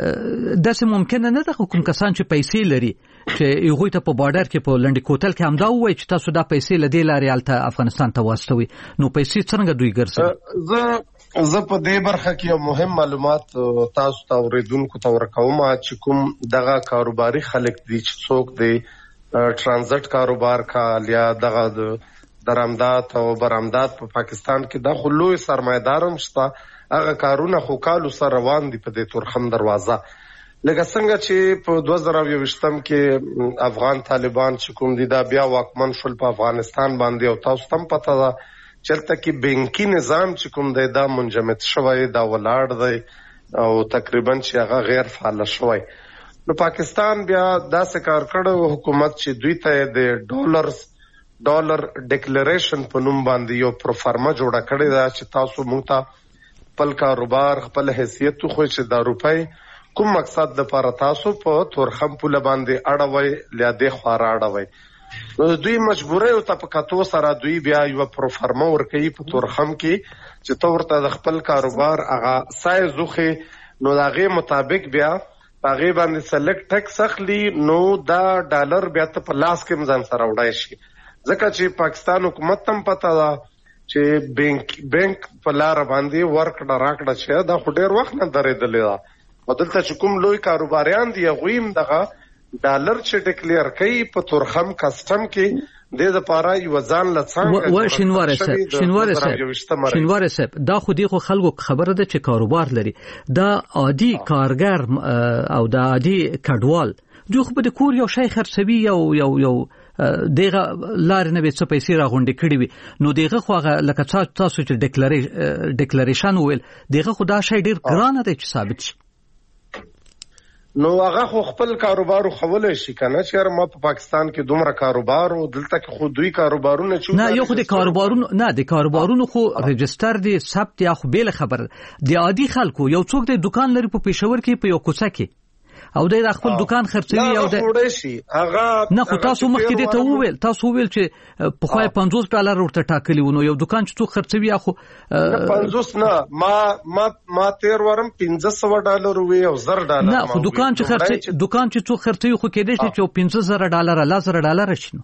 داسې ممکنه نه ده کوم کسان چې پیسې لري چې هغوی ته په بارډر کې په لنډي کوتل کې همدا ووایي چې تاسو دا پیسې له دې لارې هلته افغانستان ته واستوئ، نو پیسې څرنګه دوی ګرځوي؟ زه زه په دې برخه کې یو مهم معلومات تاسو ته اورېدونکو ته ورکوم چې کوم دغه کاروباري خلک دي چې څوک دی ټرانزټ کاروبار کا یا دغه د درآمدات او برآمدات په پاکستان کې دا خو لوی سرمایه‌دار هم شته، هغه کارونه خو کالو سره روان دي په دې تورخم دروازه. لکه څنګه چې په دوه زره یوویشتم کې افغان طالبان چې کوم دي دا بیا واکمن شول په افغانستان باندې، او تاسو ته هم پته ده چېرته کې بانکي نظام چې کوم دی دا منجمد شوی، دا ولاړ دی او تقریبا چې هغه غیر فعال شوی. نو پاکستان بیا داسې کار کړی حکومت چې دوی ته د ډالرز ډالر ډیکلریشن په نوم باندې یو پروفارما جوړه کړې ده چې تاسو موږ ته خپل کاروبار خپل حیثیت خو چې دا روپۍ کوم مقصد لپاره تاسو په تورخم پوله باندې اړوي یا د خواره اړوي. نو دوی مجبورې او ته په کتو سره دوی بیا یو پروفارما ورکوي په تورخم کې چې تو ورته د خپل کاروبار هغه سایز وخی، نو د هغې مطابق بیا په هغې باندې سلیکټ ټیکس اخلي، نو دا ډالر بیا ته په لاس کې ځان سره وړی شي. ځکه چې پاکستان حکومت ته هم پته ده چې بینک بینک په لاره باندې ورکړه راکړه چې دا خو ډېر وخت نه درېدلې ده، او دلته چې کوم لوی کاروباریان دي هغوی هم دغه ډالر چې ډیکلیر کوي په تورخم کسټم کې، د لپاره یو ځان لڅنګ و شینواره صاحب شینواره صاحب شینواره صاحب دا خو دی خو خلکو خبره ده چې کاروبار لري دا عادي کارګر او دا عادي کډوال جو خو به د کور یو شای خرڅوي یو یو یو دغه لار نه به څه پیسې راغونډې کړې وي نو دغه خو هغه لکه تاسو چې ډیکلریشن ډیکلریشن ویل دغه خو دا شای ډیر ګران دی چې ثابت شي نو هغه خو خپل کاروبار خولې شي کنه چې ما په پاکستان کې دومره کاروبار او دلته کې خو دوی کاروبارونه چوي نه یو خو د کاروبارونو نه د کاروبارونو خو رجستر دي ثبت یا خو بیل خبر دی عادي خلکو یو څوک د دکان لري په پېښور کې په یو کوڅه کې او د خپل دکان خرڅوي او د نه خو تاسو مخکې دې ته وویل تاسو وویل چې په خو پنځوس ډالر ورته ټاکلی ونه یو دکان چې څوک خرڅوي خو پنځوس نه ما ما ما تیر ورم پنځه سوه ډالر وي او زر ډالر نه خو دکان چې خرڅوي دکان چې څوک خرڅوي خو کېدای شي چې پنځه زره ډالر لا زره ډالر شي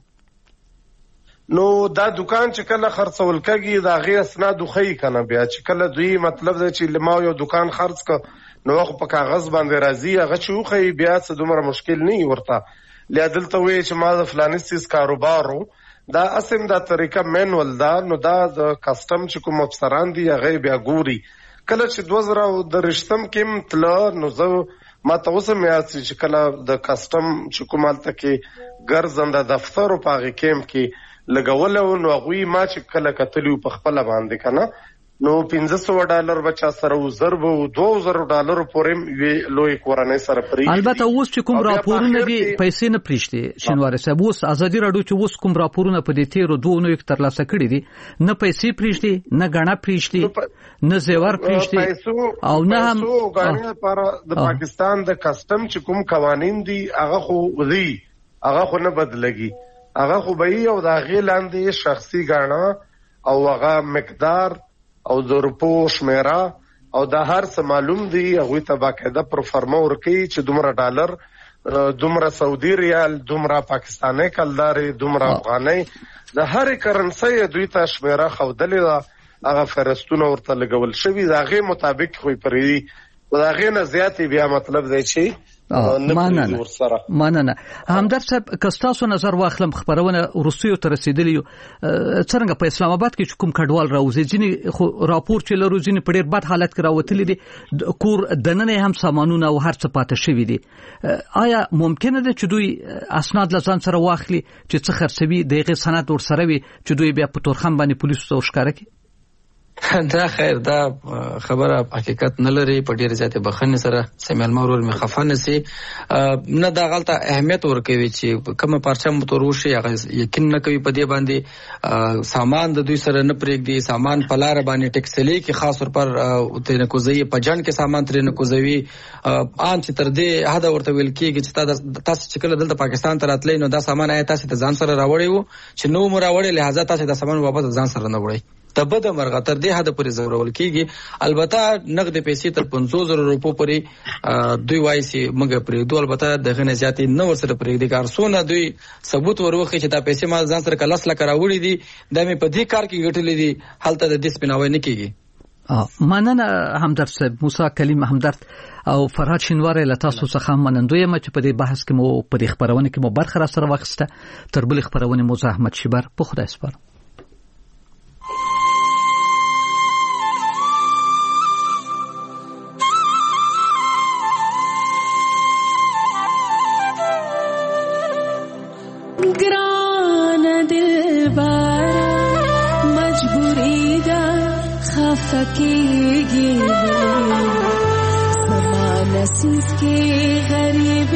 نو دا دکان چې کله خرڅول کېږي دا غي اسناد خو کنه بیا چې کله دوی مطلب دا چې لما یو دکان خرڅ ک نو خو په کاغذ باندې راځي هغه چې خو بیا څه دومره مشکل نه ورته لیدلته وی چې ما د فلانستیس کاروبارو دا اسم دا طریقه منول دا نو دا د کسٹم چې کوم افسران دي هغه بیا ګوري کله چې دوه زره د رښتم کې تل نو زه ما تاسو مې چې کله د کسٹم چې کومالته کې ګرځنده دفتر او پاغي کېم کې لګول نو غوي ما چې کله کتلو په خپل باندې کنه نو پنځه سوه ډالر بچا سره ضرب او دوه زره ډالر پورې وی لوی کورنۍ سره پری البته اوس چې کوم راپورونه دي پیسې نه پریشتي شینواره صاحب اوس ازادي راډیو چې اوس کوم راپورونه په دې تیرو دوه نو یک تر لاسه کړی دي نه پیسې پریشتي نه غاڼه پریشتي نه زیور پریشتي او نه هم غاڼه پر د پاکستان د کسٹم چې کوم قوانين دي هغه خو دی هغه خو نه بدلږي هغه خو به یو د غیلاندې شخصي غاڼه او هغه مقدار او د روپو شمیره او د هر څه معلوم دی هغه ته باقاعده پرفارما ورکي چې دومره ډالر دومره سعودي ریال دومره پاکستاني کلداري دومره افغاني د هر کرنسي دوی ته شمیره خودلې هغه فرستونه ورته لګول شوی دغه مطابق خو پرې ودغه نه زیات بیا مطلب دی چې ماننه ماننه همدرد صاحب کستاسو نظر واخلم خبرونه روسیو ته رسیدلی څنګه په اسلام آباد کې کوم کډوال راوځي ځینی خو راپور چې لرو ځینی په ډیر بد حالت کې راوتلی دي کور دننه هم سامانونه او هر څه پاتې شوی دي آیا ممکنه ده چې دوی اسناد لزان سره واخلي چې څه خرڅوي دغه سند ور سره وي چې دوی بیا په تورخم باندې پولیسو ته ښکارا کوي دا خیر دا خبره حقیقت نه لري په ډیر ځای بخنه سره سمیل مورول مخفنه سي نه دا غلطه اهمیت ورکوي چې کومه پرچم متوروشي هغه یقین نه کوي په دې باندې سامان د دوی سره نه پرېږدي سامان په لار باندې ټیکسلي کې خاص طور پر ته نه کوزي په جن کې سامان تر نه کوزوي عام چې تر دې حد ورته ویل کېږي چې تاسو چې کله دلته پاکستان ته راتلئ نو دا سامان آیا تاسو ته ځان سره راوړی وو چې نو مو راوړی لہذا تاسو دا سامان واپس ځان سره نه وړئ تبه د مرغه تر دې حد پورې ضرورول کیږي البته نقد پیسې تر پنځوس زره روپو پورې دوی وایي چې موږ پرې دوه البته دغه نه زیاتې نه ورسره پرې دي کارسونه دوی ثبوت وروخي چې دا پیسې ما ځان سره کلاس لکه راوړي دي د مې په دې کار کې ګټلې دي هلته د دې سپیناوي نه کیږي مننه همدرد صاحب موسی کلیم همدرد او فرهاد شینواره له تاسو څخه منندوی یم چې په دې بحث کې مو په دې خبرونه کې مو برخه را سره واخیسته تر بل خبرونه مو زحمت شبر په خدای سپارم सकेगी समा नसीब के गरीब